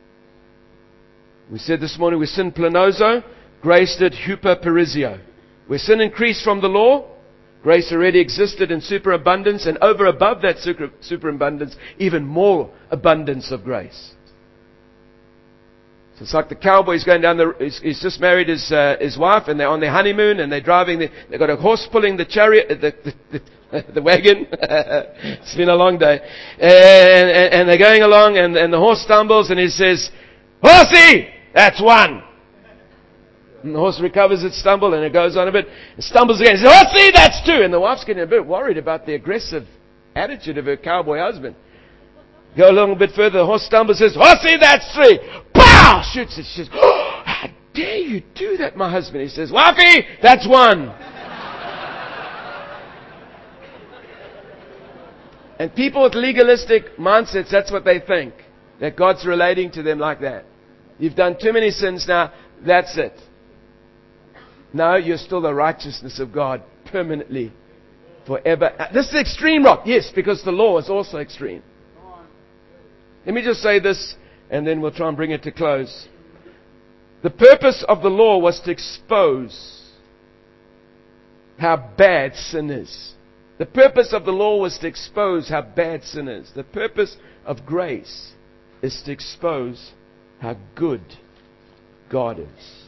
We said this morning, we sin planozo, grace did huperperizio. Where sin increased from the law, grace already existed in superabundance, and over above that super, superabundance, even more abundance of grace. So it's like the cowboy's going down the, he's, he's just married his, uh, his wife, and they're on their honeymoon, and they're driving, the, they've got a horse pulling the chariot, the, the, the, the wagon. It's been a long day. And, and, and they're going along, and, and the horse stumbles, and he says, "Horsey, that's one." And the horse recovers its stumble, and it goes on a bit. It stumbles again. He says, "Horsey, that's two." And the wife's getting a bit worried about the aggressive attitude of her cowboy husband. Go along a bit further, the horse stumbles, says, "Horsey, that's three." Pow! Shoots it. She says, "Oh, how dare you do that, my husband?" He says, "Wifey, that's one." And people with legalistic mindsets, that's what they think. That God's relating to them like that. You've done too many sins now, that's it. No, you're still the righteousness of God permanently, forever. This is extreme rock, yes, because the law is also extreme. Let me just say this, and then we'll try and bring it to close. The purpose of the law was to expose how bad sin is. The purpose of the law was to expose how bad sin is. The purpose of grace is to expose how good God is.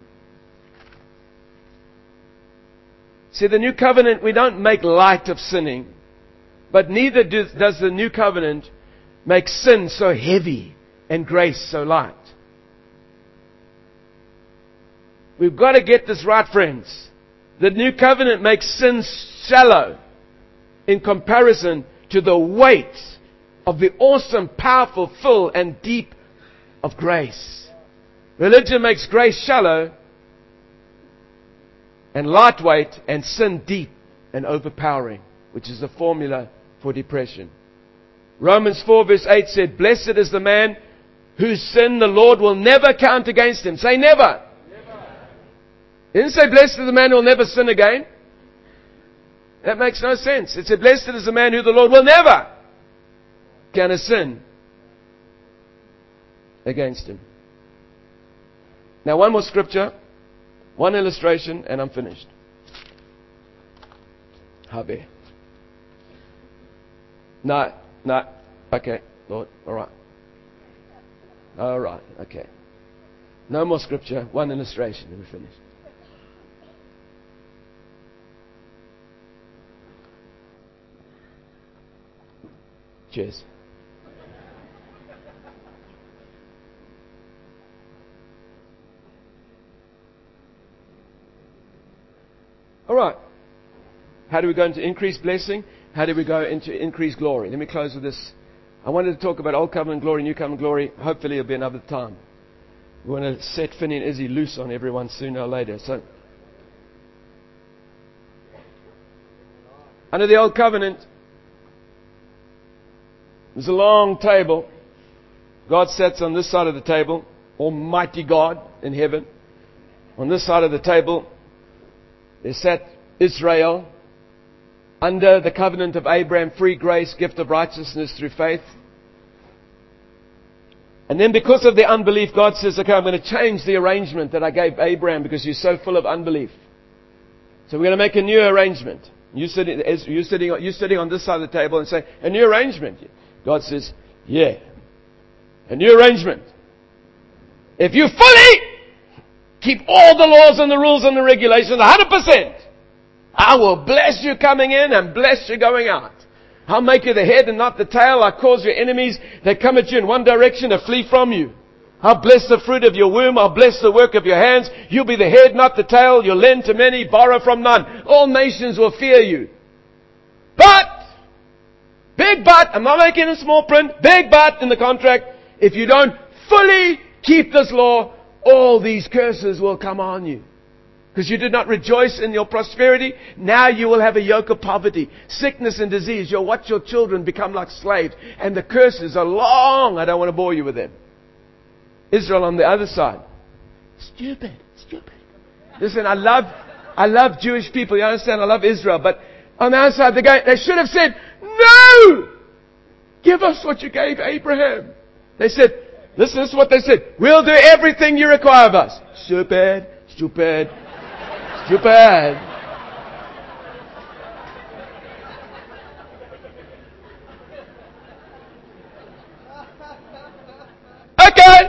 See, the new covenant, we don't make light of sinning, but neither does the new covenant make sin so heavy and grace so light. We've got to get this right, friends. The new covenant makes sin shallow in comparison to the weight of the awesome, powerful, full, and deep of grace. Religion makes grace shallow and lightweight, and sin deep and overpowering, which is the formula for depression. Romans four verse eight said, "Blessed is the man whose sin the Lord will never count against him." Say never. Never. It didn't say, "Blessed is the man who will never sin again." That makes no sense. It said, "Blessed is the man who the Lord will never count a sin against him." Now one more scripture, one illustration, and I'm finished. Habe. No, no. Okay, Lord. All right. All right. Okay. No more scripture. One illustration, and we're finished. Cheers. All right. How do we go into increased blessing? How do we go into increased glory? Let me close with this. I wanted to talk about Old Covenant glory, New Covenant glory. Hopefully it'll be another time. We want to set Finney and Izzy loose on everyone sooner or later. So, under the Old Covenant, there's a long table. God sits on this side of the table, Almighty God in heaven. On this side of the table, there sat Israel under the covenant of Abraham, free grace, gift of righteousness through faith. And then because of their unbelief, God says, "Okay, I'm going to change the arrangement that I gave Abraham because you're so full of unbelief. So we're going to make a new arrangement." You sitting, you sitting, you sitting on this side of the table and say, "A new arrangement." God says, "Yeah, a new arrangement. If you fully keep all the laws and the rules and the regulations one hundred percent, I will bless you coming in and bless you going out. I'll make you the head and not the tail. I'll cause your enemies that come at you in one direction to flee from you. I'll bless the fruit of your womb. I'll bless the work of your hands. You'll be the head, not the tail. You'll lend to many, borrow from none. All nations will fear you." But, big but, I'm not making a small print, big but in the contract, if you don't fully keep this law, all these curses will come on you. Because you did not rejoice in your prosperity, now you will have a yoke of poverty, sickness and disease. You'll watch your children become like slaves. And the curses are long. I don't want to bore you with them. Israel on the other side. Stupid. Listen, I love, I love Jewish people. You understand? I love Israel. But on the other side, they, go, they should have said, no! Give us what you gave Abraham. They said, listen, this is what they said. We'll do everything you require of us. Stupid, stupid, stupid. Okay.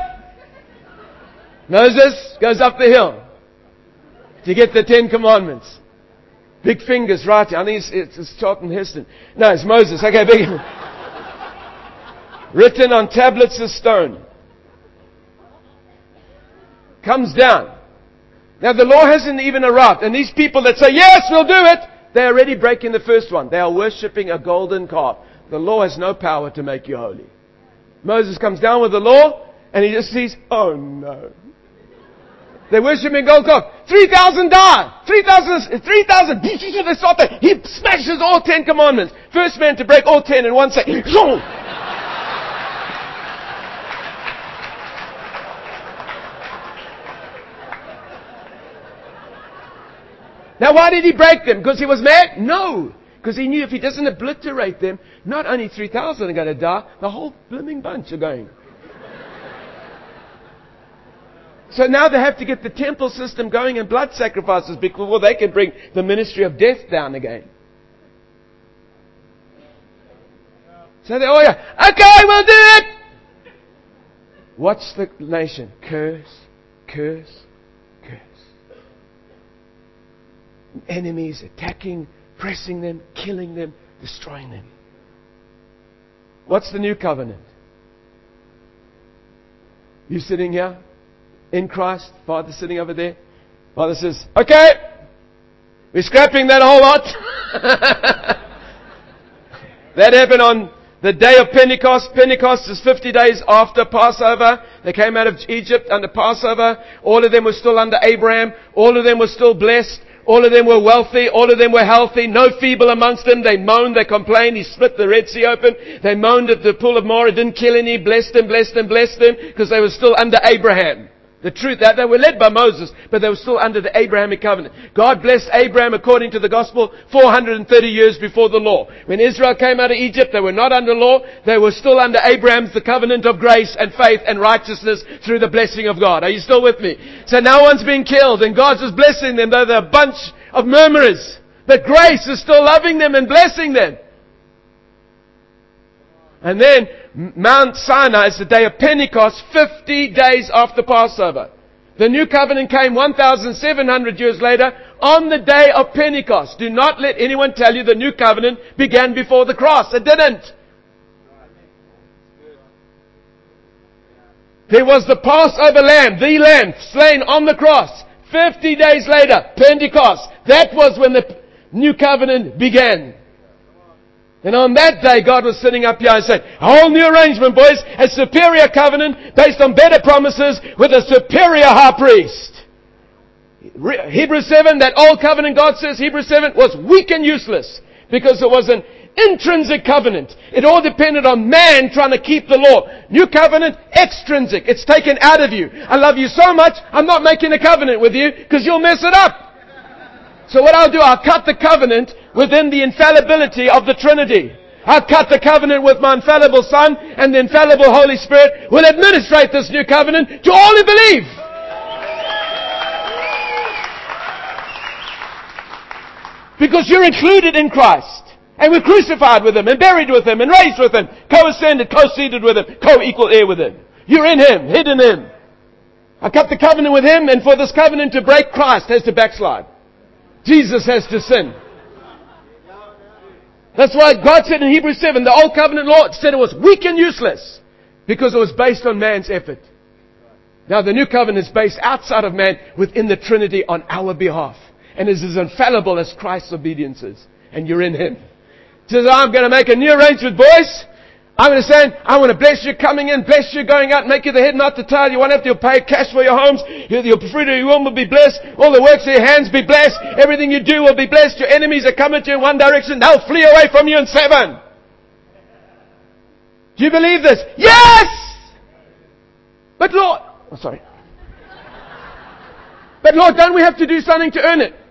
Moses goes up the hill to get the Ten Commandments. Big fingers right here. I think it's, it's, it's Charlton Heston. No, it's Moses. Okay, big. Written on tablets of stone. Comes down. Now the law hasn't even arrived. And these people that say, yes, we'll do it, they're already breaking the first one. They are worshipping a golden calf. The law has no power to make you holy. Moses comes down with the law, and he just sees, oh no. They're worshipping gold calf. Three thousand die. Three thousand, three thousand. They start there. He smashes all ten commandments. First man to break all ten in one second. Now why did he break them? Because he was mad? No. Because he knew if he doesn't obliterate them, not only three thousand are going to die, the whole blooming bunch are going. So now they have to get the temple system going and blood sacrifices before they can bring the ministry of death down again. So they, oh yeah, okay, we'll do it. Watch the nation. Curse, curse, curse. Enemies attacking, pressing them, killing them, destroying them. What's the new covenant? You sitting here? In Christ, Father sitting over there. Father says, okay, we're scrapping that whole lot. That happened on the day of Pentecost. Pentecost is fifty days after Passover. They came out of Egypt under Passover. All of them were still under Abraham. All of them were still blessed. All of them were wealthy. All of them were healthy. No feeble amongst them. They moaned. They complained. He split the Red Sea open. They moaned at the pool of Marah. Didn't kill any. Blessed them, blessed them, blessed them. Because they were still under Abraham. The truth that they were led by Moses, but they were still under the Abrahamic covenant. God blessed Abraham according to the gospel four hundred thirty years before the law. When Israel came out of Egypt, they were not under law. They were still under Abraham's, the covenant of grace and faith and righteousness through the blessing of God. Are you still with me? So no one's being killed and God's just blessing them, though they're a bunch of murmurers. But grace is still loving them and blessing them. And then Mount Sinai is the day of Pentecost, fifty days after Passover. The new covenant came one thousand seven hundred years later on the day of Pentecost. Do not let anyone tell you the new covenant began before the cross. It didn't. There was the Passover lamb, the lamb, slain on the cross. fifty days later, Pentecost. That was when the new covenant began. And on that day, God was sitting up here and saying, a whole new arrangement, boys. A superior covenant based on better promises with a superior high priest. Hebrews seven, that old covenant, God says, Hebrews seven, was weak and useless. Because it was an intrinsic covenant. It all depended on man trying to keep the law. New covenant, extrinsic. It's taken out of you. I love you so much, I'm not making a covenant with you because you'll mess it up. So what I'll do, I'll cut the covenant within the infallibility of the Trinity. I'll cut the covenant with my infallible Son, and the infallible Holy Spirit will administrate this new covenant to all who believe. Because you're included in Christ. And we're crucified with Him, and buried with Him, and raised with Him, co-ascended, co-seated with Him, co-equal heir with Him. You're in Him, hid in Him. I cut the covenant with Him, and for this covenant to break, Christ has to backslide. Jesus has to sin. That's why God said in Hebrews seven, the old covenant law said it was weak and useless because it was based on man's effort. Now the new covenant is based outside of man within the Trinity on our behalf. And is as infallible as Christ's obedience is. And you're in Him. He says, I'm going to make a new arrangement, boys. I'm going to say, I want to bless you coming in, bless you going out, make you the head, not the tail. You won't have to pay cash for your homes. Your fruit of your womb will be blessed. All the works of your hands be blessed. Everything you do will be blessed. Your enemies are coming to you in one direction. They'll flee away from you in seven. Do you believe this? Yes! But Lord... Oh, sorry. But Lord, don't we have to do something to earn it?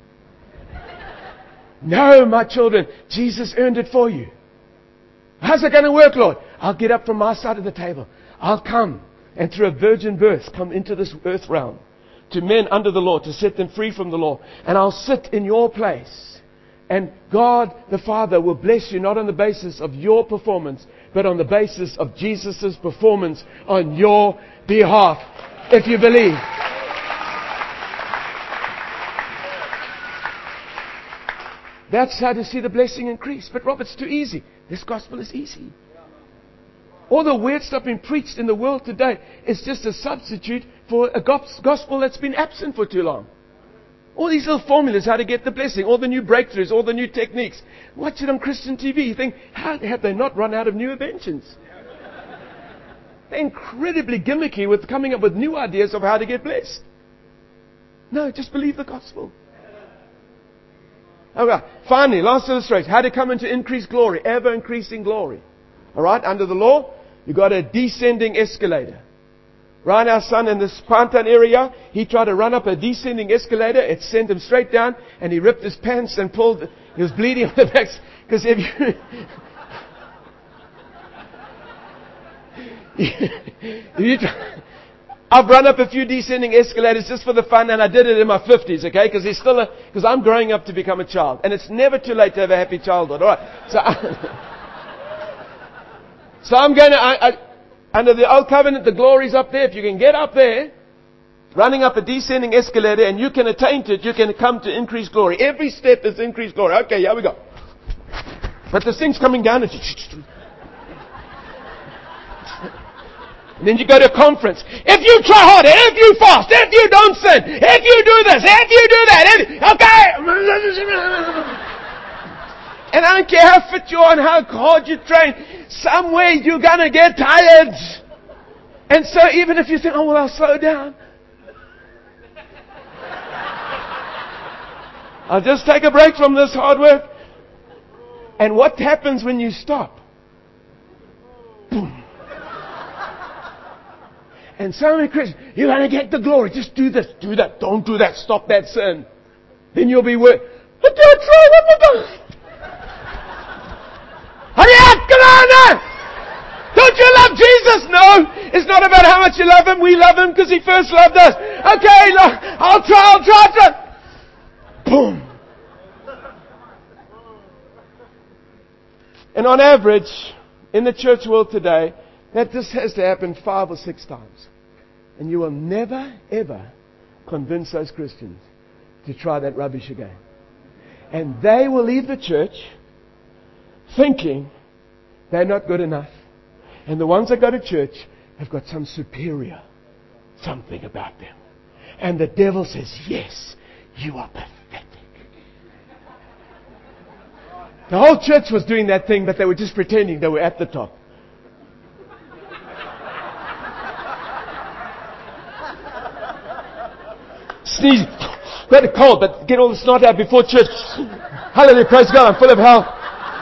No, my children. Jesus earned it for you. How's it going to work, Lord? I'll get up from my side of the table. I'll come and through a virgin birth come into this earth realm to men under the law, to set them free from the law. And I'll sit in your place. And God the Father will bless you not on the basis of your performance, but on the basis of Jesus' performance on your behalf, if you believe. That's how to see the blessing increase. But Rob, it's too easy. This gospel is easy. All the weird stuff being preached in the world today is just a substitute for a gospel that's been absent for too long. All these little formulas, how to get the blessing, all the new breakthroughs, all the new techniques. Watch it on Christian T V. You think, how have they not run out of new inventions? They're incredibly gimmicky with coming up with new ideas of how to get blessed. No, just believe the gospel. Okay, finally, last illustration. How to come into increased glory, ever increasing glory. Alright, under the law, you got a descending escalator. Right, our son in this Pantan area, he tried to run up a descending escalator. It sent him straight down, and he ripped his pants and pulled. He was bleeding on the back because if you, if you try, I've run up a few descending escalators just for the fun, and I did it in my fifties, okay? Because he's still a, because I'm growing up to become a child, and it's never too late to have a happy childhood. All right, so. I, So I'm going to, I, I, under the old covenant, the glory's up there. If you can get up there, running up a descending escalator, and you can attain to it, you can come to increased glory. Every step is increased glory. Okay, here we go. But this thing's coming down. And, and then you go to a conference. If you try harder, if you fast, if you don't sin, if you do this, if you do that, if, okay. And I don't care how fit you are and how hard you train, somewhere you're going to get tired. And so even if you think, oh, well, I'll slow down. I'll just take a break from this hard work. And what happens when you stop? Boom. And so many Christians, you're going to get the glory. Just do this, do that, don't do that, stop that sin. Then you'll be worth. But don't try, what am I doing? Hurry up, come on now! Don't you love Jesus? No, it's not about how much you love Him. We love Him because He first loved us. Okay, look, I'll try, I'll try, I'll try. Boom. And on average, in the church world today, that this has to happen five or six times. And you will never, ever convince those Christians to try that rubbish again. And they will leave the church thinking they're not good enough. And the ones that go to church have got some superior something about them. And the devil says, yes, you are pathetic. The whole church was doing that thing, but they were just pretending they were at the top. Sneeze. Got a cold, but get all the snot out before church. Hallelujah, praise God, I'm full of hell.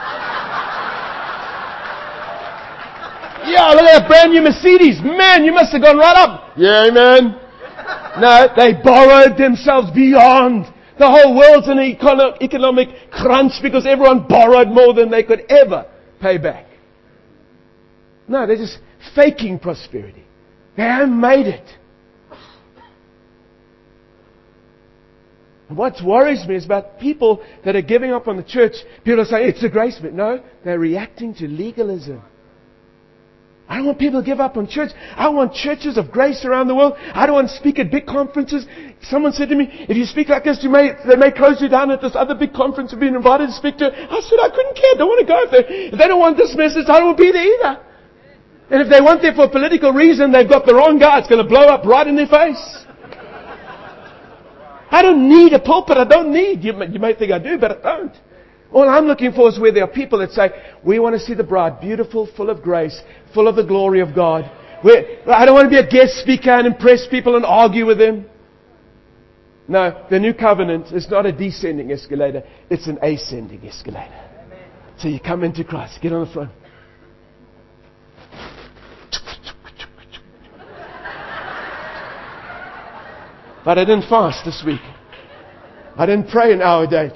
Yeah, look at that brand new Mercedes. Man, you must have gone right up. Yeah, amen. No, they borrowed themselves beyond. The whole world's in an econo- economic crunch because everyone borrowed more than they could ever pay back. No, they're just faking prosperity. They haven't made it. And what worries me is about people that are giving up on the church. People are saying, it's a grace movement. No, they're reacting to legalism. I don't want people to give up on church. I want churches of grace around the world. I don't want to speak at big conferences. Someone said to me, if you speak like this, you may, they may close you down at this other big conference you've been invited to speak to. I said, I couldn't care. I don't want to go if they, if they don't want this message, I don't want to be there either. And if they want there for a political reason, they've got the wrong guy. It's going to blow up right in their face. I don't need a pulpit. I don't need. You may, you may think I do, but I don't. All I'm looking for is where there are people that say, we want to see the bride beautiful, full of grace, full of the glory of God. We're, I don't want to be a guest speaker and impress people and argue with them. No, the new covenant is not a descending escalator. It's an ascending escalator. Amen. So you come into Christ. Get on the front. But I didn't fast this week. I didn't pray an hour a day.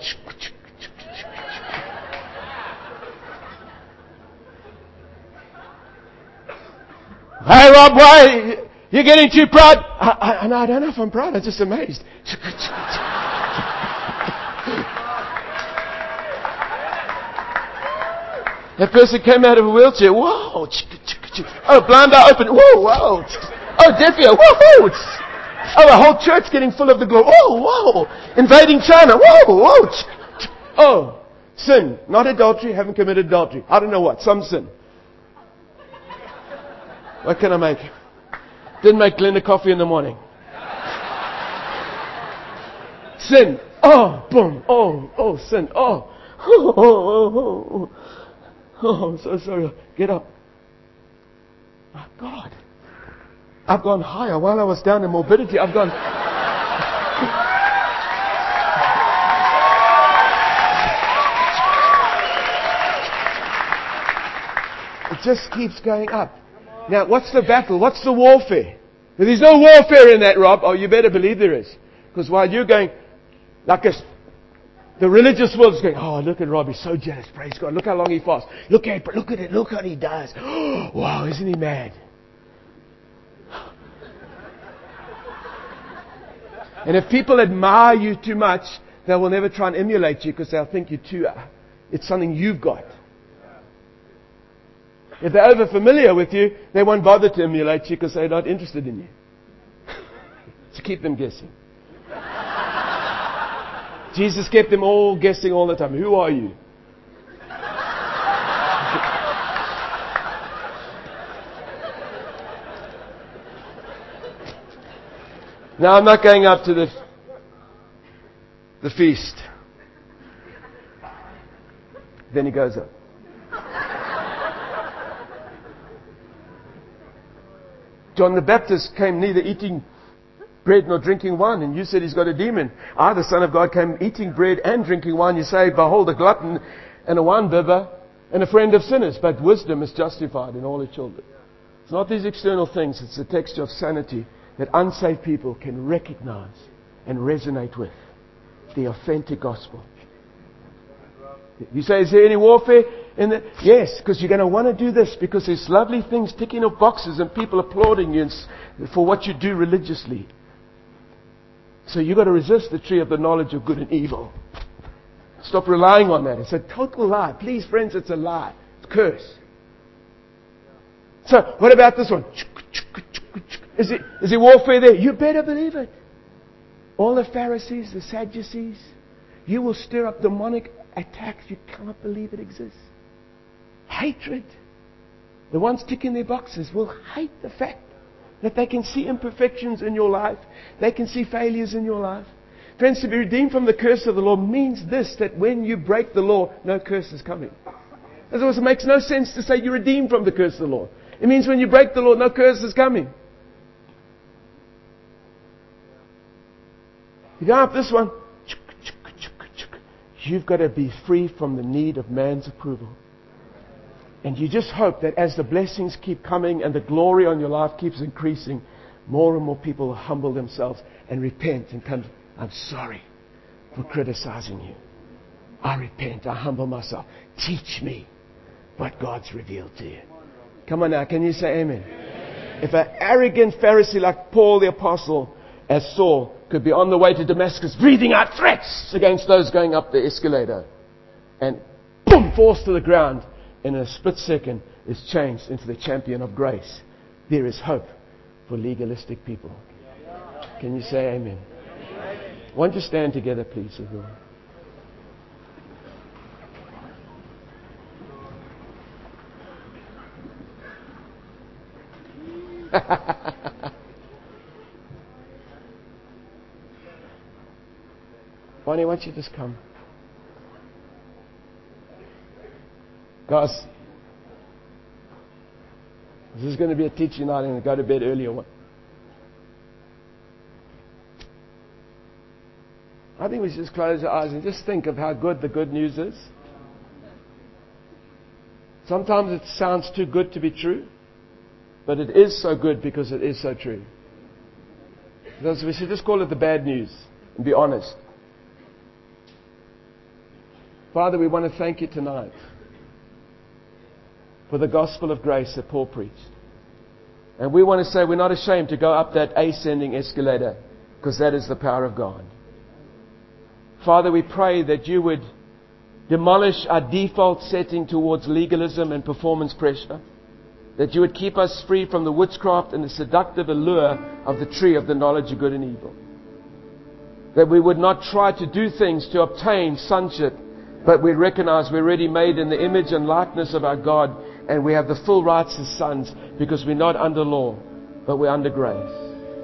Hey Rob, why you're getting too proud? I, I, no, I don't know if I'm proud. I'm just amazed. That person came out of a wheelchair. Whoa! Oh, blind eye open. Whoa! Whoa! Oh, deaf ear. Whoa! Oh, a whole church getting full of the glory. Whoa! Whoa! Invading China. Whoa! Whoa! Oh, sin, not adultery. Haven't committed adultery. I don't know what. Some sin. What can I make? Didn't make Glenda coffee in the morning. Sin. Oh, boom. Oh, oh, sin. Oh, oh, oh, oh, oh. Oh, I'm so sorry. Get up. My God. I've gone higher. While I was down in morbidity, I've gone... It just keeps going up. Now, what's the battle? What's the warfare? There's no warfare in that, Rob. Oh, you better believe there is. Because while you're going like a... The religious world is going, oh, look at Rob, he's so jealous, praise God. Look how long he fasts. Look at it, look at it, look what he does. Wow, isn't he mad? And if people admire you too much, they will never try and emulate you because they'll think you're too, uh, it's something you've got. If they're over familiar with you, they won't bother to emulate you because they're not interested in you. So keep them guessing. Jesus kept them all guessing all the time. Who are you? Now I'm not going up to the the feast. Then he goes up. John the Baptist came neither eating bread nor drinking wine, and you said he's got a demon. I, the Son of God, came eating bread and drinking wine. You say, behold, a glutton and a wine-bibber and a friend of sinners. But wisdom is justified in all her children. It's not these external things. It's the texture of sanity that unsaved people can recognize and resonate with. The authentic gospel. You say, is there any warfare in that? Yes, because you're going to want to do this because there's lovely things ticking off boxes and people applauding you for what you do religiously. So you've got to resist the tree of the knowledge of good and evil. Stop relying on that. It's a total lie. Please, friends, it's a lie. It's a curse. So, what about this one? Is it, is there warfare there? You better believe it. All the Pharisees, the Sadducees, you will stir up demonic attacks. You cannot believe it exists. Hatred. The ones ticking their boxes will hate the fact that they can see imperfections in your life. They can see failures in your life. Friends, to be redeemed from the curse of the law means this, that when you break the law, no curse is coming. Otherwise, it makes no sense to say you're redeemed from the curse of the law. It means when you break the law, no curse is coming. You go up this one, you've got to be free from the need of man's approval. And you just hope that as the blessings keep coming and the glory on your life keeps increasing, more and more people will humble themselves and repent and come, I'm sorry for criticizing you. I repent. I humble myself. Teach me what God's revealed to you. Come on now. Can you say amen? Amen. If an arrogant Pharisee like Paul the Apostle, as Saul, could be on the way to Damascus breathing out threats against those going up the escalator and boom, falls to the ground, in a split second is changed into the champion of grace. There is hope for legalistic people. Can you say amen? Won't you stand together, please, everyone? Bonnie, why don't you just come? Guys, this is going to be a teaching night and go to bed earlier. I think we should just close our eyes and just think of how good the good news is. Sometimes it sounds too good to be true, but it is so good because it is so true. Because we should just call it the bad news and be honest. Father, we want to thank you tonight for the gospel of grace that Paul preached. And we want to say we're not ashamed to go up that ascending escalator, because that is the power of God. Father, we pray that you would demolish our default setting towards legalism and performance pressure. That you would keep us free from the witchcraft and the seductive allure of the tree of the knowledge of good and evil. That we would not try to do things to obtain sonship, but we recognize we're already made in the image and likeness of our God, and we have the full rights as sons because we're not under law, but we're under grace.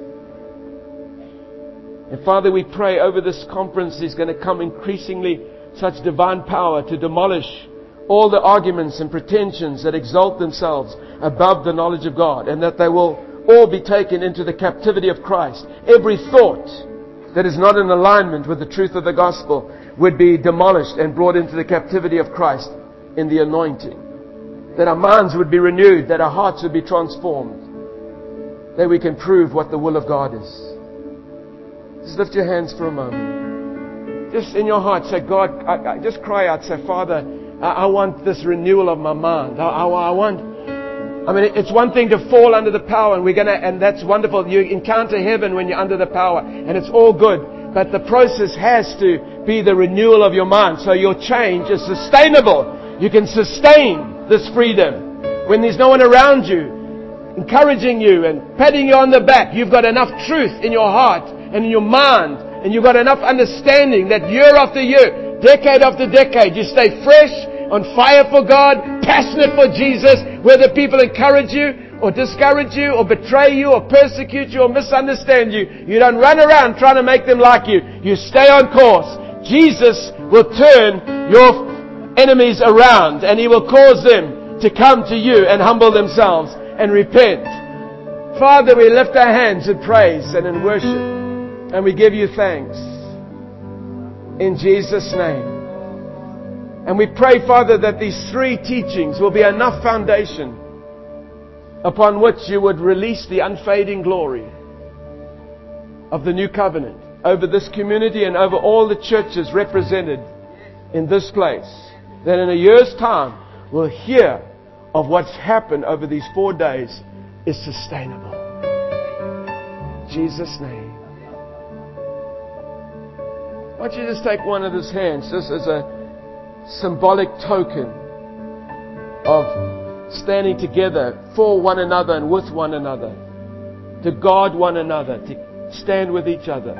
And Father, we pray over this conference there's going to come increasingly such divine power to demolish all the arguments and pretensions that exalt themselves above the knowledge of God, and that they will all be taken into the captivity of Christ. Every thought that is not in alignment with the truth of the gospel would be demolished and brought into the captivity of Christ in the anointing. That our minds would be renewed, that our hearts would be transformed, that we can prove what the will of God is. Just lift your hands for a moment. Just in your heart say, God, I, I just cry out, say, Father, I, I want this renewal of my mind. I, I, I want, I mean, it's one thing to fall under the power, and we're gonna, and that's wonderful. You encounter heaven when you're under the power, and it's all good. But the process has to be the renewal of your mind, so your change is sustainable. You can sustain this freedom when there's no one around you encouraging you and patting you on the back. You've got enough truth in your heart and in your mind, and you've got enough understanding that year after year, decade after decade, you stay fresh, on fire for God, passionate for Jesus, whether people encourage you or discourage you or betray you or persecute you or misunderstand you. You don't run around trying to make them like you. You stay on course. Jesus will turn your enemies around, and He will cause them to come to you and humble themselves and repent. Father, we lift our hands in praise and in worship, and we give you thanks in Jesus' name. And we pray, Father, that these three teachings will be enough foundation upon which you would release the unfading glory of the new covenant over this community and over all the churches represented in this place. That in a year's time, we'll hear of what's happened over these four days is sustainable. In Jesus' name. Why don't you just take one of his hands, just as a symbolic token of standing together for one another and with one another, to guard one another, to stand with each other.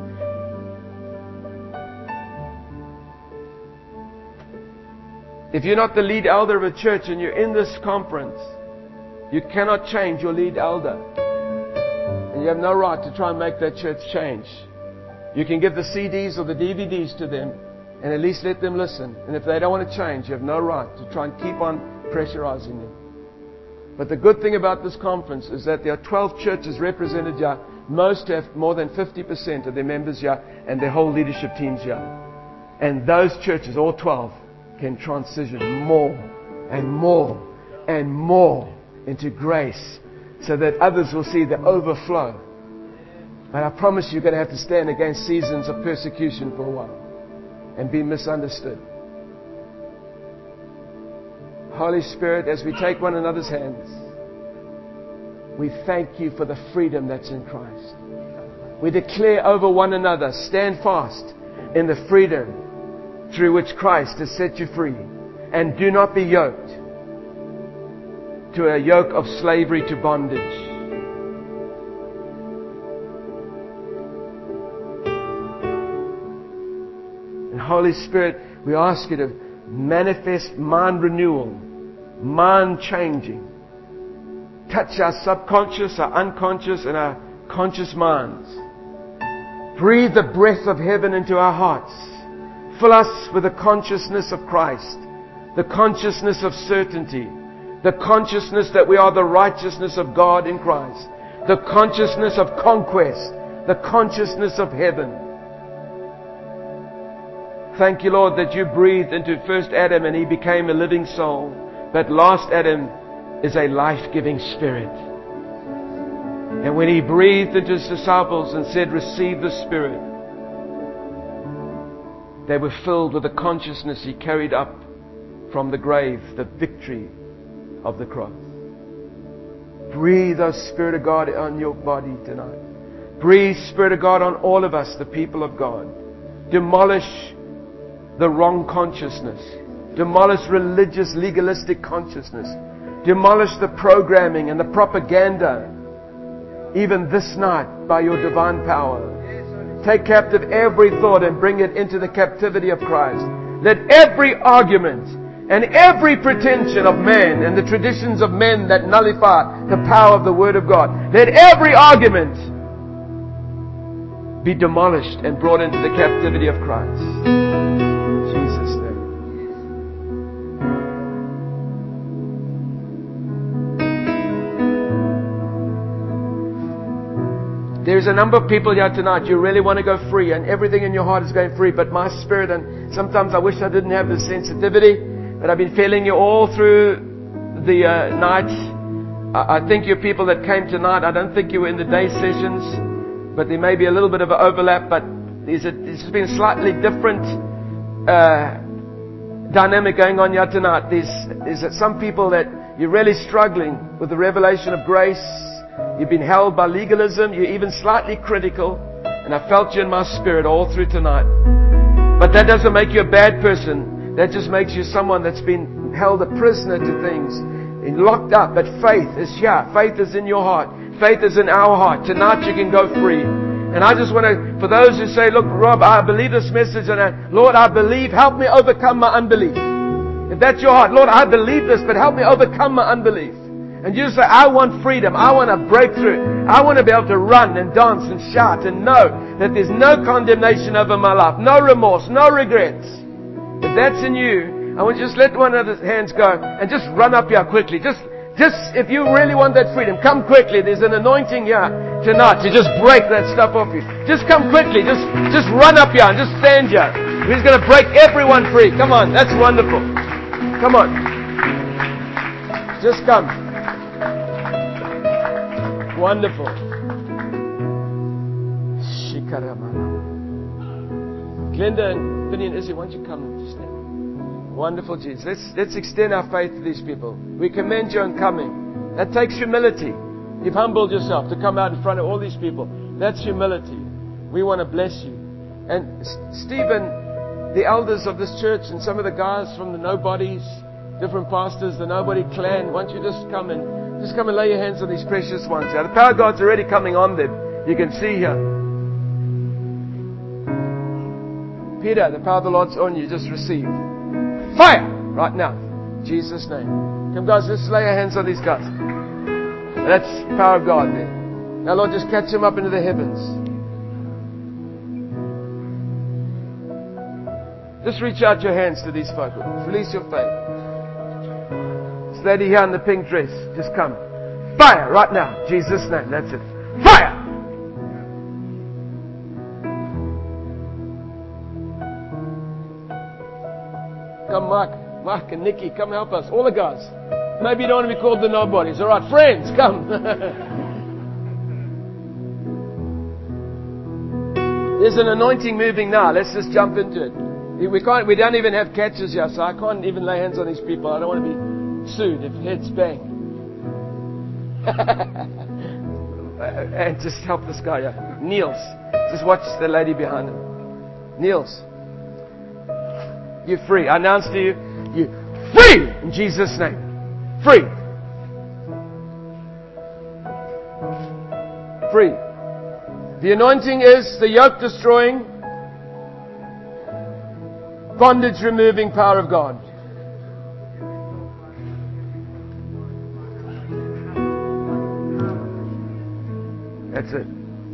If you're not the lead elder of a church and you're in this conference, you cannot change your lead elder. And you have no right to try and make that church change. You can give the C Ds or the D V Ds to them and at least let them listen. And if they don't want to change, you have no right to try and keep on pressurizing them. But the good thing about this conference is that there are twelve churches represented here. Most have more than fifty percent of their members here and their whole leadership teams here. And those churches, all twelve, can transition more and more and more into grace so that others will see the overflow. But I promise you, you're going to have to stand against seasons of persecution for a while and be misunderstood. Holy Spirit, as we take one another's hands, we thank you for the freedom that's in Christ. We declare over one another, stand fast in the freedom through which Christ has set you free, and do not be yoked to a yoke of slavery to bondage. And Holy Spirit, we ask you to manifest mind renewal, mind changing. Touch our subconscious, our unconscious, and our conscious minds. Breathe the breath of heaven into our hearts. Fill us with the consciousness of Christ, the consciousness of certainty, the consciousness that we are the righteousness of God in Christ, the consciousness of conquest, the consciousness of heaven. Thank you, Lord, that you breathed into first Adam and he became a living soul, but last Adam is a life-giving spirit. And when He breathed into His disciples and said, "Receive the Spirit," they were filled with the consciousness He carried up from the grave, the victory of the cross. Breathe, O Spirit of God, on your body tonight. Breathe, Spirit of God, on all of us, the people of God. Demolish the wrong consciousness. Demolish religious, legalistic consciousness. Demolish the programming and the propaganda, even this night, by your divine power. Take captive every thought and bring it into the captivity of Christ. Let every argument and every pretension of man and the traditions of men that nullify the power of the Word of God, let every argument be demolished and brought into the captivity of Christ. In Jesus' name. There's a number of people here tonight, you really want to go free and everything in your heart is going free, but my spirit, and sometimes I wish I didn't have the sensitivity, but I've been feeling you all through the uh, night. I, I think you're people that came tonight. I don't think you were in the day sessions, but there may be a little bit of an overlap, but there's, a, there's been a slightly different uh, dynamic going on here tonight. There's, there's some people that you're really struggling with the revelation of grace. You've been held by legalism. You're even slightly critical. And I felt you in my spirit all through tonight. But that doesn't make you a bad person. That just makes you someone that's been held a prisoner to things and locked up. But faith is here. Faith is in your heart. Faith is in our heart. Tonight you can go free. And I just want to, for those who say, look, Rob, I believe this message. And I, Lord, I believe. Help me overcome my unbelief. If that's your heart, Lord, I believe this, but help me overcome my unbelief. And you say, I want freedom. I want a breakthrough. I want to be able to run and dance and shout and know that there's no condemnation over my life. No remorse. No regrets. If that's in you, I want you to just let one of the hands go and just run up here quickly. Just, just, if you really want that freedom, come quickly. There's an anointing here tonight to just break that stuff off you. Just come quickly. Just, just run up here and just stand here. He's going to break everyone free. Come on. That's wonderful. Come on. Just come. Wonderful. Glenda and Vinny and Izzy, why don't you come and stand? Wonderful, Jesus. Let's, let's extend our faith to these people. We commend you on coming. That takes humility. You've humbled yourself to come out in front of all these people. That's humility. We want to bless you. And Stephen, the elders of this church and some of the guys from the Nobodies, different pastors, the Nobody clan, why don't you just come and just come and lay your hands on these precious ones here. The power of God's already coming on them. You can see here. Peter, the power of the Lord's on you. Just receive. Fire! Right now. In Jesus' name. Come guys, let's lay our hands on these guys. That's the power of God there. Now Lord, just catch them up into the heavens. Just reach out your hands to these folk. Release your faith. This lady here in the pink dress, just come. Fire right now. In Jesus' name. That's it. Fire! Come, Mark. Mark and Nikki, come help us. All the guys. Maybe you don't want to be called the Nobodies. All right, friends, come. There's an anointing moving now. Let's just jump into it. We can't. We don't even have catches here, so I can't even lay hands on these people. I don't want to be sued if heads bang. And just help this guy here. Niels. Just watch the lady behind him. Niels. You're free. I announce to you, you're free in Jesus' name. Free. Free. The anointing is the yoke destroying, bondage removing power of God. That's it.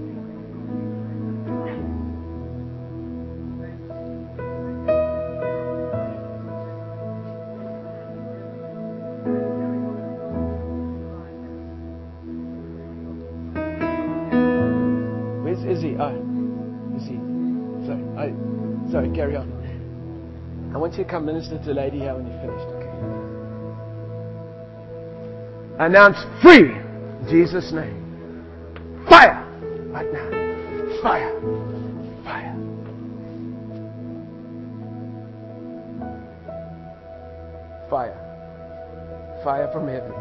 Where's Izzy? Oh, Izzy. Sorry, I, sorry, carry on. I want you to come minister to the lady here when you're finished, okay? Announce free in Jesus' name. Fire! Right now. Fire! Fire! Fire. Fire from heaven.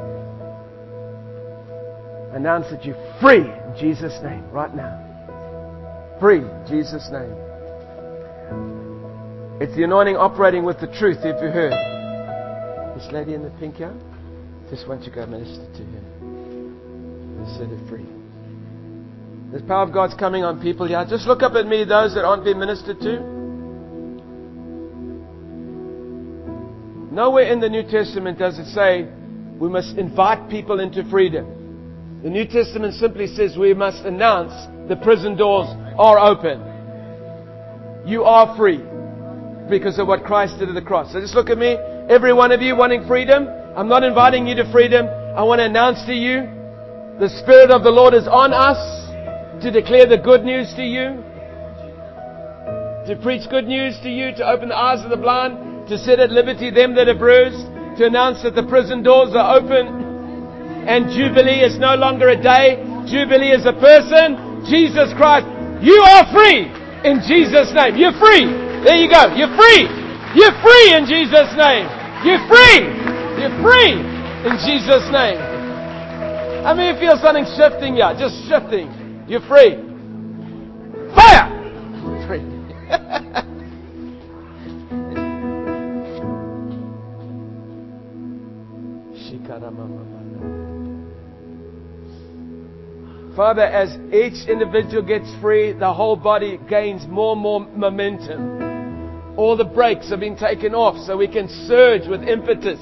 Announce that you're free in Jesus' name right now. Free in Jesus' name. It's the anointing operating with the truth, if you heard. This lady in the pink here, just want you to go minister to him. And set her free. The power of God's coming on people here. Just look up at me, those that aren't being ministered to. Nowhere in the New Testament does it say we must invite people into freedom. The New Testament simply says we must announce the prison doors are open. You are free because of what Christ did at the cross. So just look at me. Every one of you wanting freedom. I'm not inviting you to freedom. I want to announce to you the Spirit of the Lord is on us to declare the good news to you, to preach good news to you, to open the eyes of the blind, to set at liberty them that are bruised, to announce that the prison doors are open. And Jubilee is no longer a day. Jubilee is a person. Jesus Christ. You are free in Jesus' name. You're free. There you go. You're free. You're free in Jesus' name. You're free. You're free in Jesus' name. I mean, you feel something shifting here. Just shifting. You're free. Fire! Free. Father, as each individual gets free, the whole body gains more and more momentum. All the brakes have been taken off so we can surge with impetus.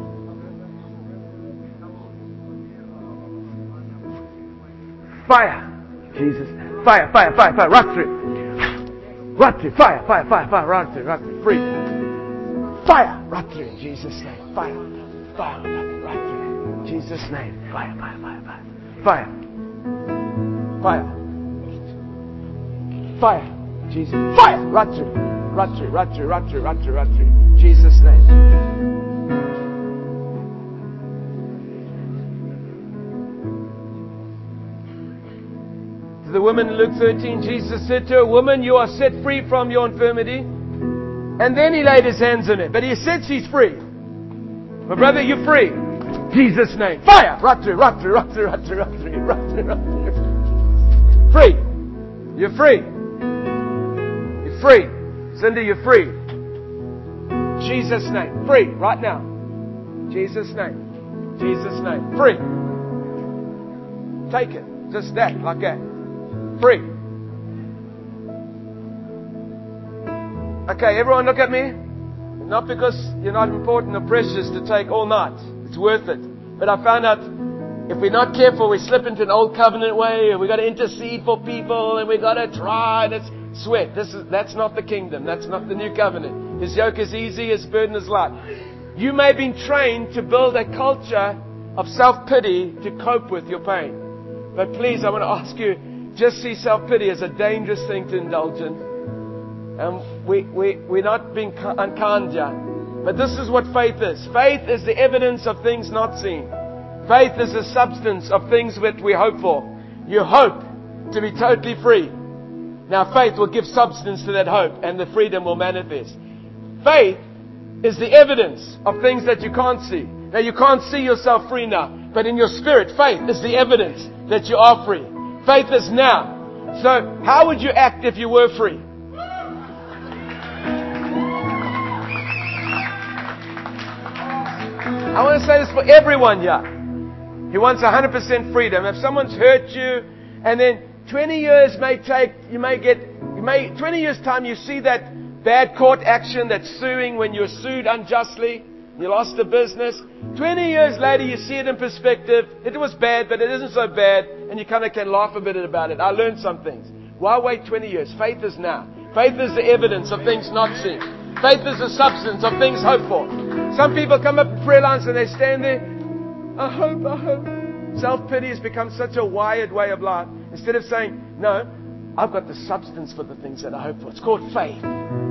Fire! Jesus. Fire, fire, fire, fire. Right through. Right through. Fire, fire, fire, fire. Right through, right through. Free. Fire! Right through in Jesus' name. Fire. Fire. Right through in Jesus' name. Fire, fire, fire, fire. Fire. Fire. Fire. Jesus. Fire. Right through. Right through. Right through. Right through. Right through. Right through. Jesus' name. To the woman in Luke thirteen, Jesus said to her, "Woman, you are set free from your infirmity." And then he laid his hands on her. But he said she's free. My brother, you're free. Jesus' name. Fire. Right through. Right through. Right through. Right through. Right through. Right through. Right through. Free. You're free. You're free. Cindy, you're free. Jesus' name. Free. Right now. Jesus' name. Jesus' name. Free. Take it. Just that. Like that. Free. Okay, everyone look at me. Not because you're not important or precious to take all night. It's worth it. But I found out if we're not careful, we slip into an old covenant way, and we've got to intercede for people, and we've got to try, and it's sweat. This is, that's not the kingdom. That's not the new covenant. His yoke is easy, His burden is light. You may have been trained to build a culture of self-pity to cope with your pain. But please, I want to ask you, just see self-pity as a dangerous thing to indulge in. And we, we, we're not being unkind here. But this is what faith is. Faith is the evidence of things not seen. Faith is the substance of things that we hope for. You hope to be totally free. Now faith will give substance to that hope and the freedom will manifest. Faith is the evidence of things that you can't see. Now you can't see yourself free now. But in your spirit, faith is the evidence that you are free. Faith is now. So how would you act if you were free? I want to say this for everyone here who wants one hundred percent freedom. If someone's hurt you, and then twenty years may take, you may get, you may, twenty years time you see that bad court action, that suing when you're sued unjustly, you lost the business. twenty years later you see it in perspective. It was bad, but it isn't so bad, and you kind of can laugh a bit about it. I learned some things. Why wait twenty years? Faith is now. Faith is the evidence of things not seen. Faith is the substance of things hoped for. Some people come up in prayer lines and they stand there. I hope, I hope. Self-pity has become such a wired way of life. Instead of saying, no, I've got the substance for the things that I hope for. It's called faith.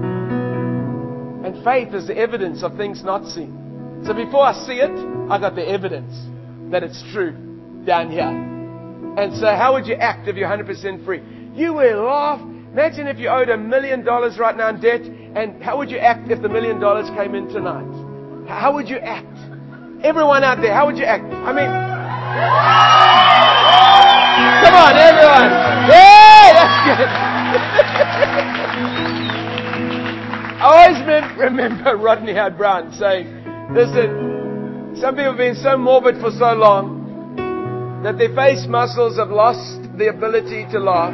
And faith is the evidence of things not seen. So before I see it, I got the evidence that it's true down here. And so how would you act if you're one hundred percent free? You will laugh. Imagine if you owed a million dollars right now in debt, and how would you act if the million dollars came in tonight? How would you act? Everyone out there, how would you act? I mean, come on, everyone. Yeah, that's good. I always remember Rodney Howard-Browne saying, listen, some people have been so morbid for so long that their face muscles have lost the ability to laugh.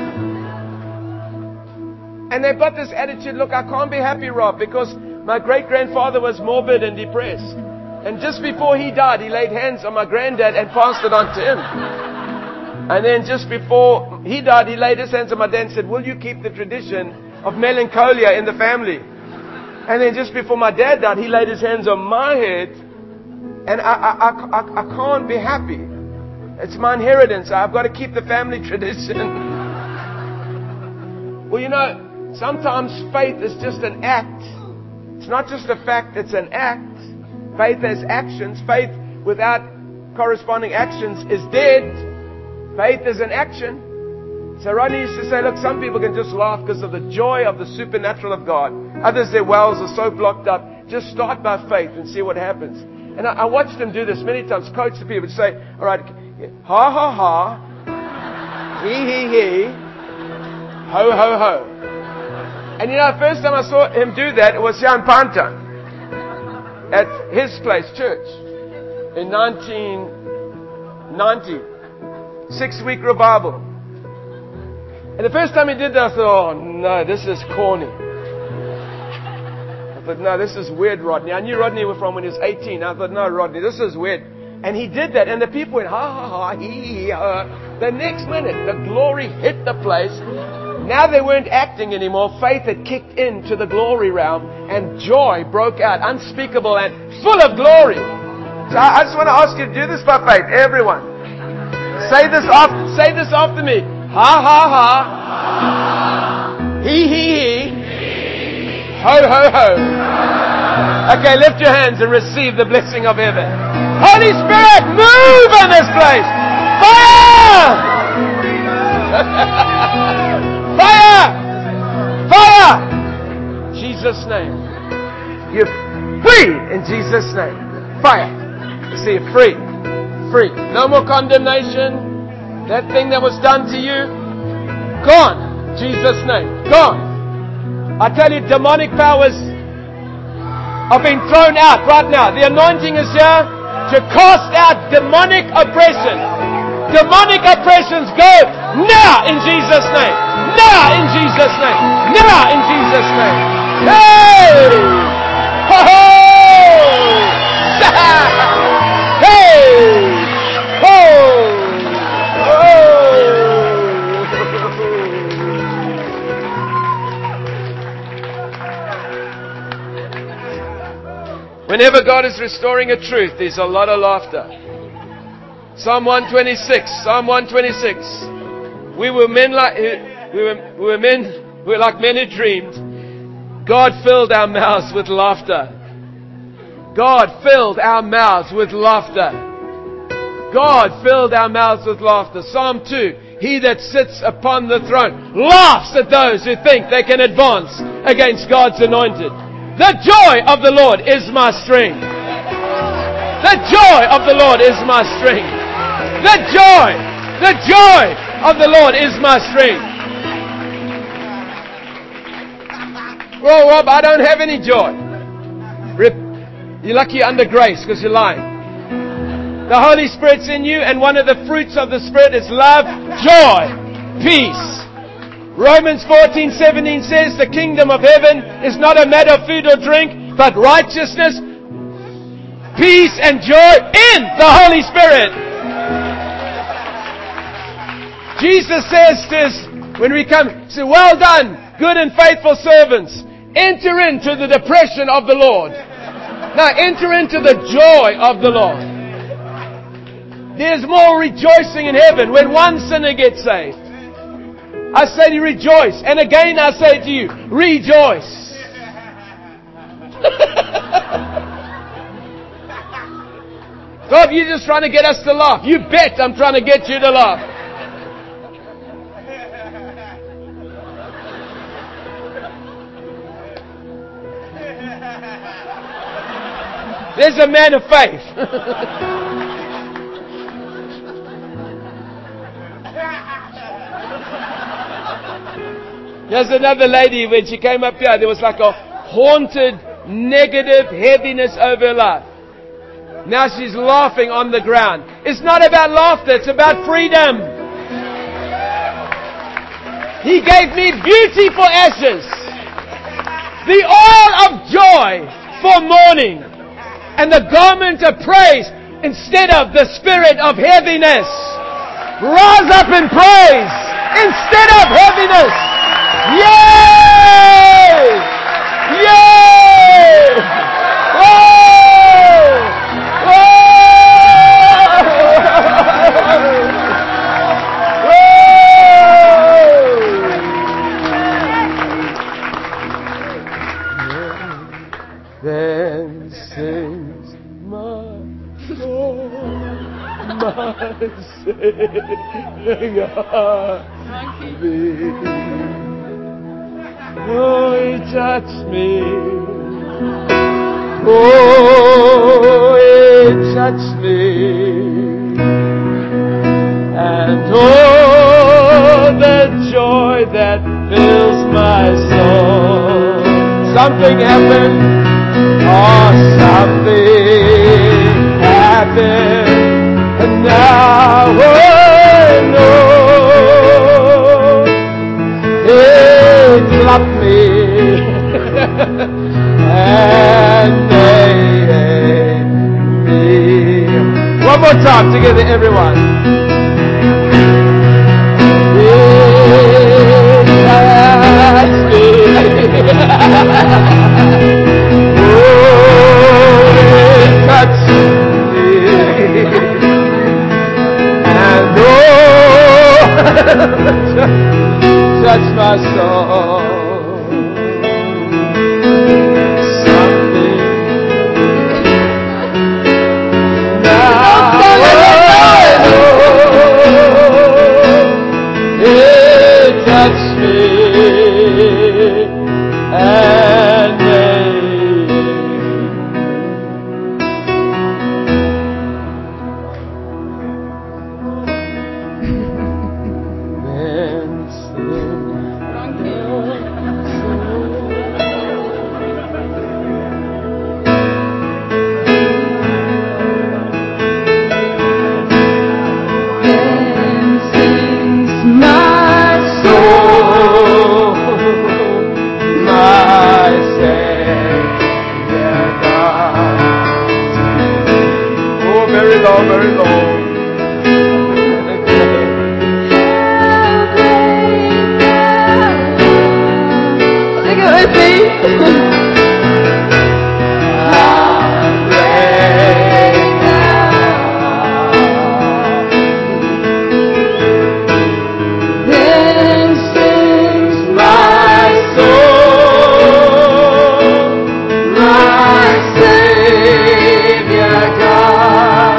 And they've got this attitude, look, I can't be happy, Rob, because my great-grandfather was morbid and depressed. And just before he died, he laid hands on my granddad and passed it on to him. And then just before he died, he laid his hands on my dad and said, will you keep the tradition of melancholia in the family? And then just before my dad died, he laid his hands on my head. And I, I, I, I, I can't be happy. It's my inheritance. I've got to keep the family tradition. Well, you know, sometimes faith is just an act. It's not just a fact, it's an act. Faith has actions. Faith without corresponding actions is dead. Faith is an action. So Rodney used to say, look, some people can just laugh because of the joy of the supernatural of God. Others, their wells are so blocked up. Just start by faith and see what happens. And I, I watched him do this many times, coach the people, say, all right, ha, ha, ha, he, he, he, ho, ho, ho. And you know, the first time I saw him do that, it was here in Panta, at his place, church, in nineteen ninety. Six-week revival. And the first time he did that, I thought, oh no, this is corny. I thought, no, this is weird, Rodney. I knew Rodney from when he was eighteen. I thought, no, Rodney, this is weird. And he did that, and the people went, ha, ha, ha, he, ha. The next minute, the glory hit the place. Now they weren't acting anymore. Faith had kicked into the glory realm, and joy broke out, unspeakable and full of glory. So I, I just want to ask you to do this by faith, everyone. Say this after, say this after me. Ha, ha, ha. He, he, he. Ho, ho, ho. Okay, lift your hands and receive the blessing of heaven. Holy Spirit, move in this place. Fire! Fire! Fire! Jesus' name. You're free in Jesus' name. Fire. You see, you're free. Free. No more condemnation. That thing that was done to you, gone. Jesus' name. Gone. I tell you, demonic powers are being thrown out right now. The anointing is here to cast out demonic oppression. Demonic oppressions go now in Jesus' name. Now in Jesus' name. Now in Jesus' name. Hey! Ho ho! Hey! Ho! Whenever God is restoring a truth, there's a lot of laughter. Psalm one twenty-six. Psalm one twenty-six. We were men like we were, we were men. We were like men who dreamed. God filled our mouths with laughter. God filled our mouths with laughter. God filled our mouths with laughter. Psalm two. He that sits upon the throne laughs at those who think they can advance against God's anointed. The joy of the Lord is my strength. The joy of the Lord is my strength. The joy, the joy of the Lord is my strength. Well, Rob, I don't have any joy. You're lucky you're under grace because you're lying. The Holy Spirit's in you, and one of the fruits of the Spirit is love, joy, peace. Romans fourteen seventeen says the kingdom of heaven is not a matter of food or drink, but righteousness, peace and joy in the Holy Spirit. Jesus says this when we come, say, well done, good and faithful servants. Enter into the depression of the Lord. Now enter into the joy of the Lord. There's more rejoicing in heaven when one sinner gets saved. I say to you, rejoice. And again I say to you, rejoice. God, you're just trying to get us to laugh. You bet I'm trying to get you to laugh. There's a man of faith. There's another lady, when she came up here, there was like a haunted, negative heaviness over her life. Now she's laughing on the ground. It's not about laughter, it's about freedom. He gave me beauty for ashes, the oil of joy for mourning, and the garment of praise instead of the spirit of heaviness. Rise up in praise instead of heaviness. Yay! Yay! Oh! Oh! Then sings my soul, my Savior, thee. Oh, He touched me. Oh, He touched me. And oh, the joy that fills my soul. Something happened. Oh, something happened. And now I know. It loved me and made me. One more time together, everyone. It touched me. Oh, it touched me. And oh, touch my soul. Something. Now I know it touched me and made. Then very long, very long. Sing it with me. Then sings my soul, my Savior God.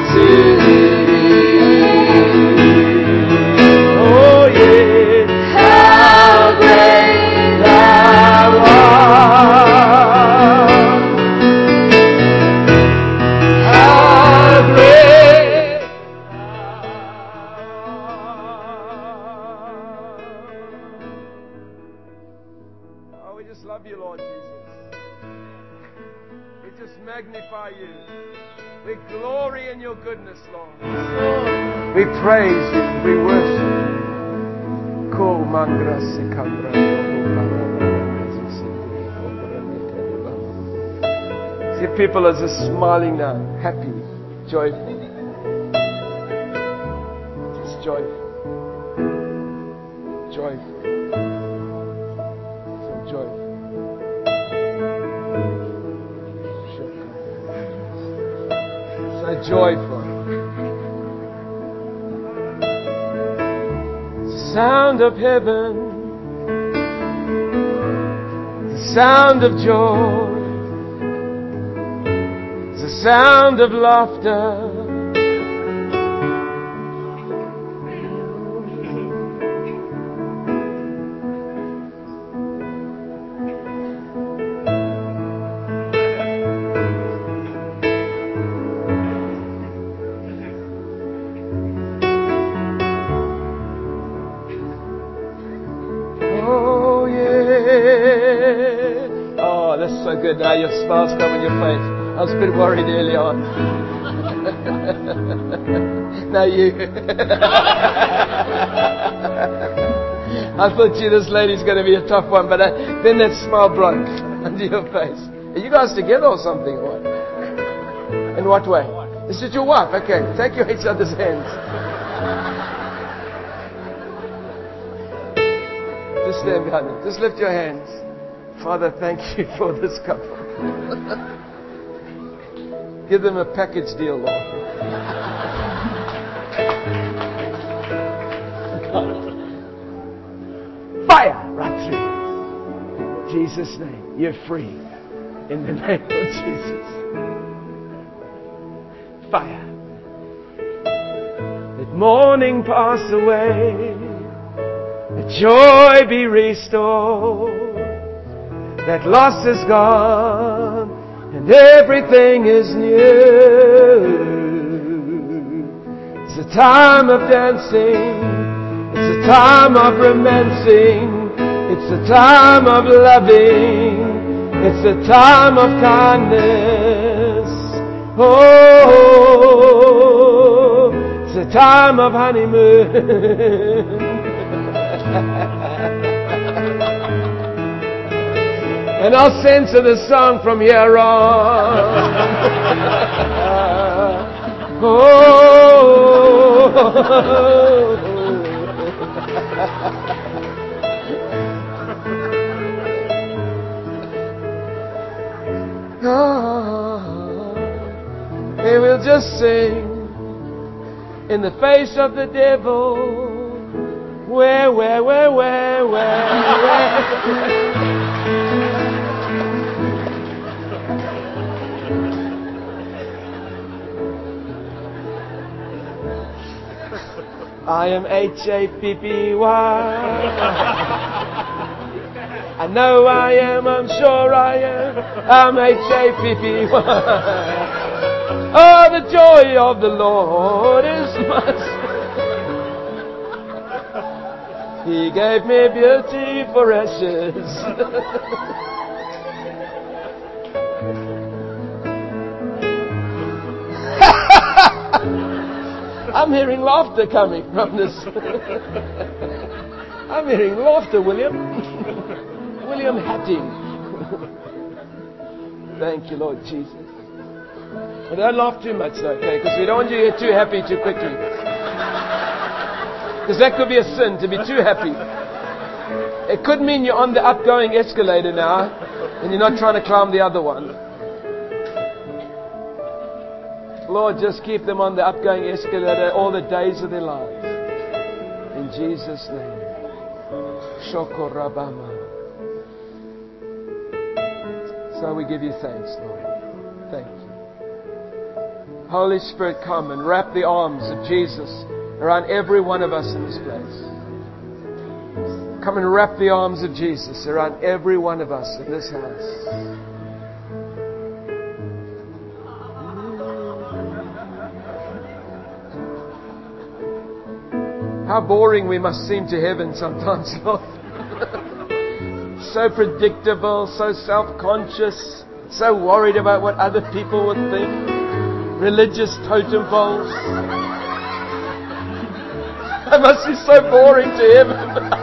Oh yeah, how great thou art, how great thou art. Oh, we just love you, Lord Jesus. We just magnify you. We glory in your goodness, Lord. We praise you. We worship you. See, people are just smiling now, happy, joyful. Just joyful. Joyful. So joyful. So joyful. Sound of heaven, the sound of joy, the sound of laughter. that smile's come on your face. I was a bit worried early on. Now you. I thought, gee, this lady's going to be a tough one, but uh, then that smile broke onto your face. Are you guys together or something? Or what? In what way? Is it your wife? Okay, take your each other's hands. Just stand behind them. Just lift your hands. Father, thank you for this couple. Give them a package deal, Lord. Fire right through. In Jesus' name, you're free. In the name of Jesus. Fire. Let mourning pass away. Let joy be restored. That loss is gone. And everything is new. It's a time of dancing. It's a time of romancing. It's a time of loving. It's a time of kindness. Oh, it's a time of honeymoon. And I'll censor the song from here on. Oh. They will just sing in the face of the devil. Where, where, where, where, where, where. I am H A P P Y. I know I am, I'm sure I am. I'm H A P P Y. Oh, the joy of the Lord is my strength. He gave me beauty for ashes. I'm hearing laughter coming from this. I'm hearing laughter, William. William Hatting. Thank you, Lord Jesus. But don't laugh too much, though, okay? Because we don't want you to get too happy too quickly. Because that could be a sin, to be too happy. It could mean you're on the upgoing escalator now, and you're not trying to climb the other one. Lord, just keep them on the upgoing escalator all the days of their lives. In Jesus' name. Shokorabama. So we give you thanks, Lord. Thank you. Holy Spirit, come and wrap the arms of Jesus around every one of us in this place. Come and wrap the arms of Jesus around every one of us in this house. How boring we must seem to heaven sometimes, Lord. So predictable, so self-conscious, so worried about what other people would think. Religious totem poles. That must be so boring to heaven.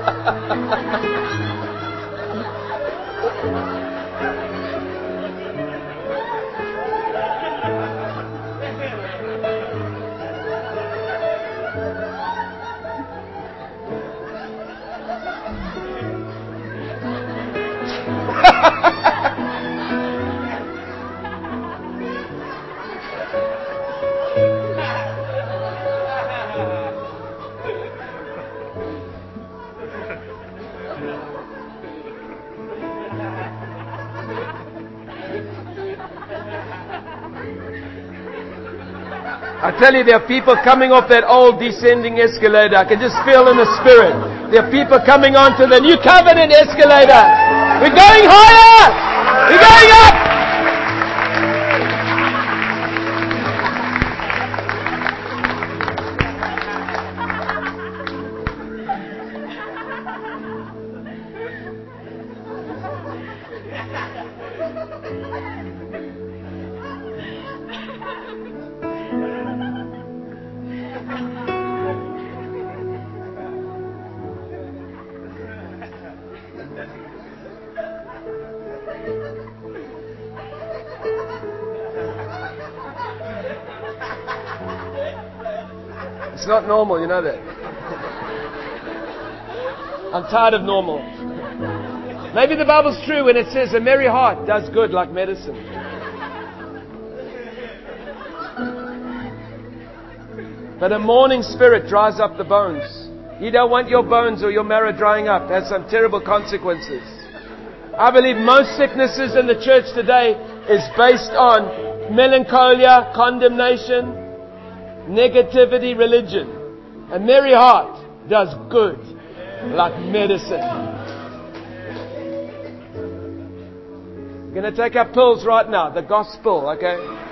I tell you, there are people coming off that old descending escalator. I can just feel in the spirit. There are people coming onto the new covenant escalator. We're going higher! We're going up! It's not normal, you know that. I'm tired of normal. Maybe the Bible's true when it says a merry heart does good like medicine. But a mourning spirit dries up the bones. You don't want your bones or your marrow drying up. It has some terrible consequences. I believe most sicknesses in the church today is based on melancholia, condemnation, negativity, religion. A merry heart does good like medicine. We're going to take our pills right now. The gospel, okay?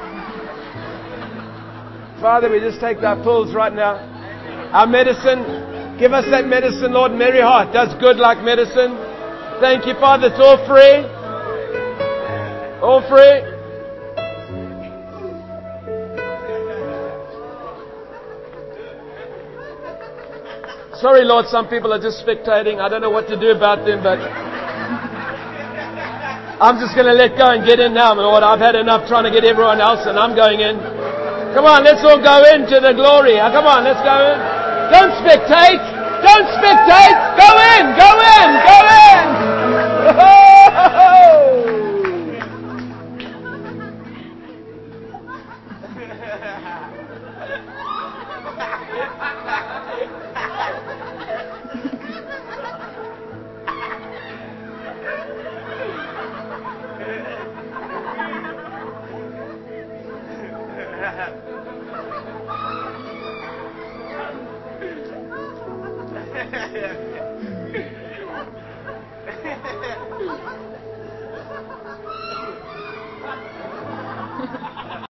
Father, we just take our pills right now. Our medicine. Give us that medicine, Lord. Merry heart does good like medicine. Thank you, Father. It's all free. All free. Sorry, Lord, some people are just spectating. I don't know what to do about them, but I'm just going to let go and get in now, Lord. I've had enough trying to get everyone else, and I'm going in. Come on, let's all go into the glory. Come on, let's go in. Don't spectate. Don't spectate. Go in. Go in. Go in.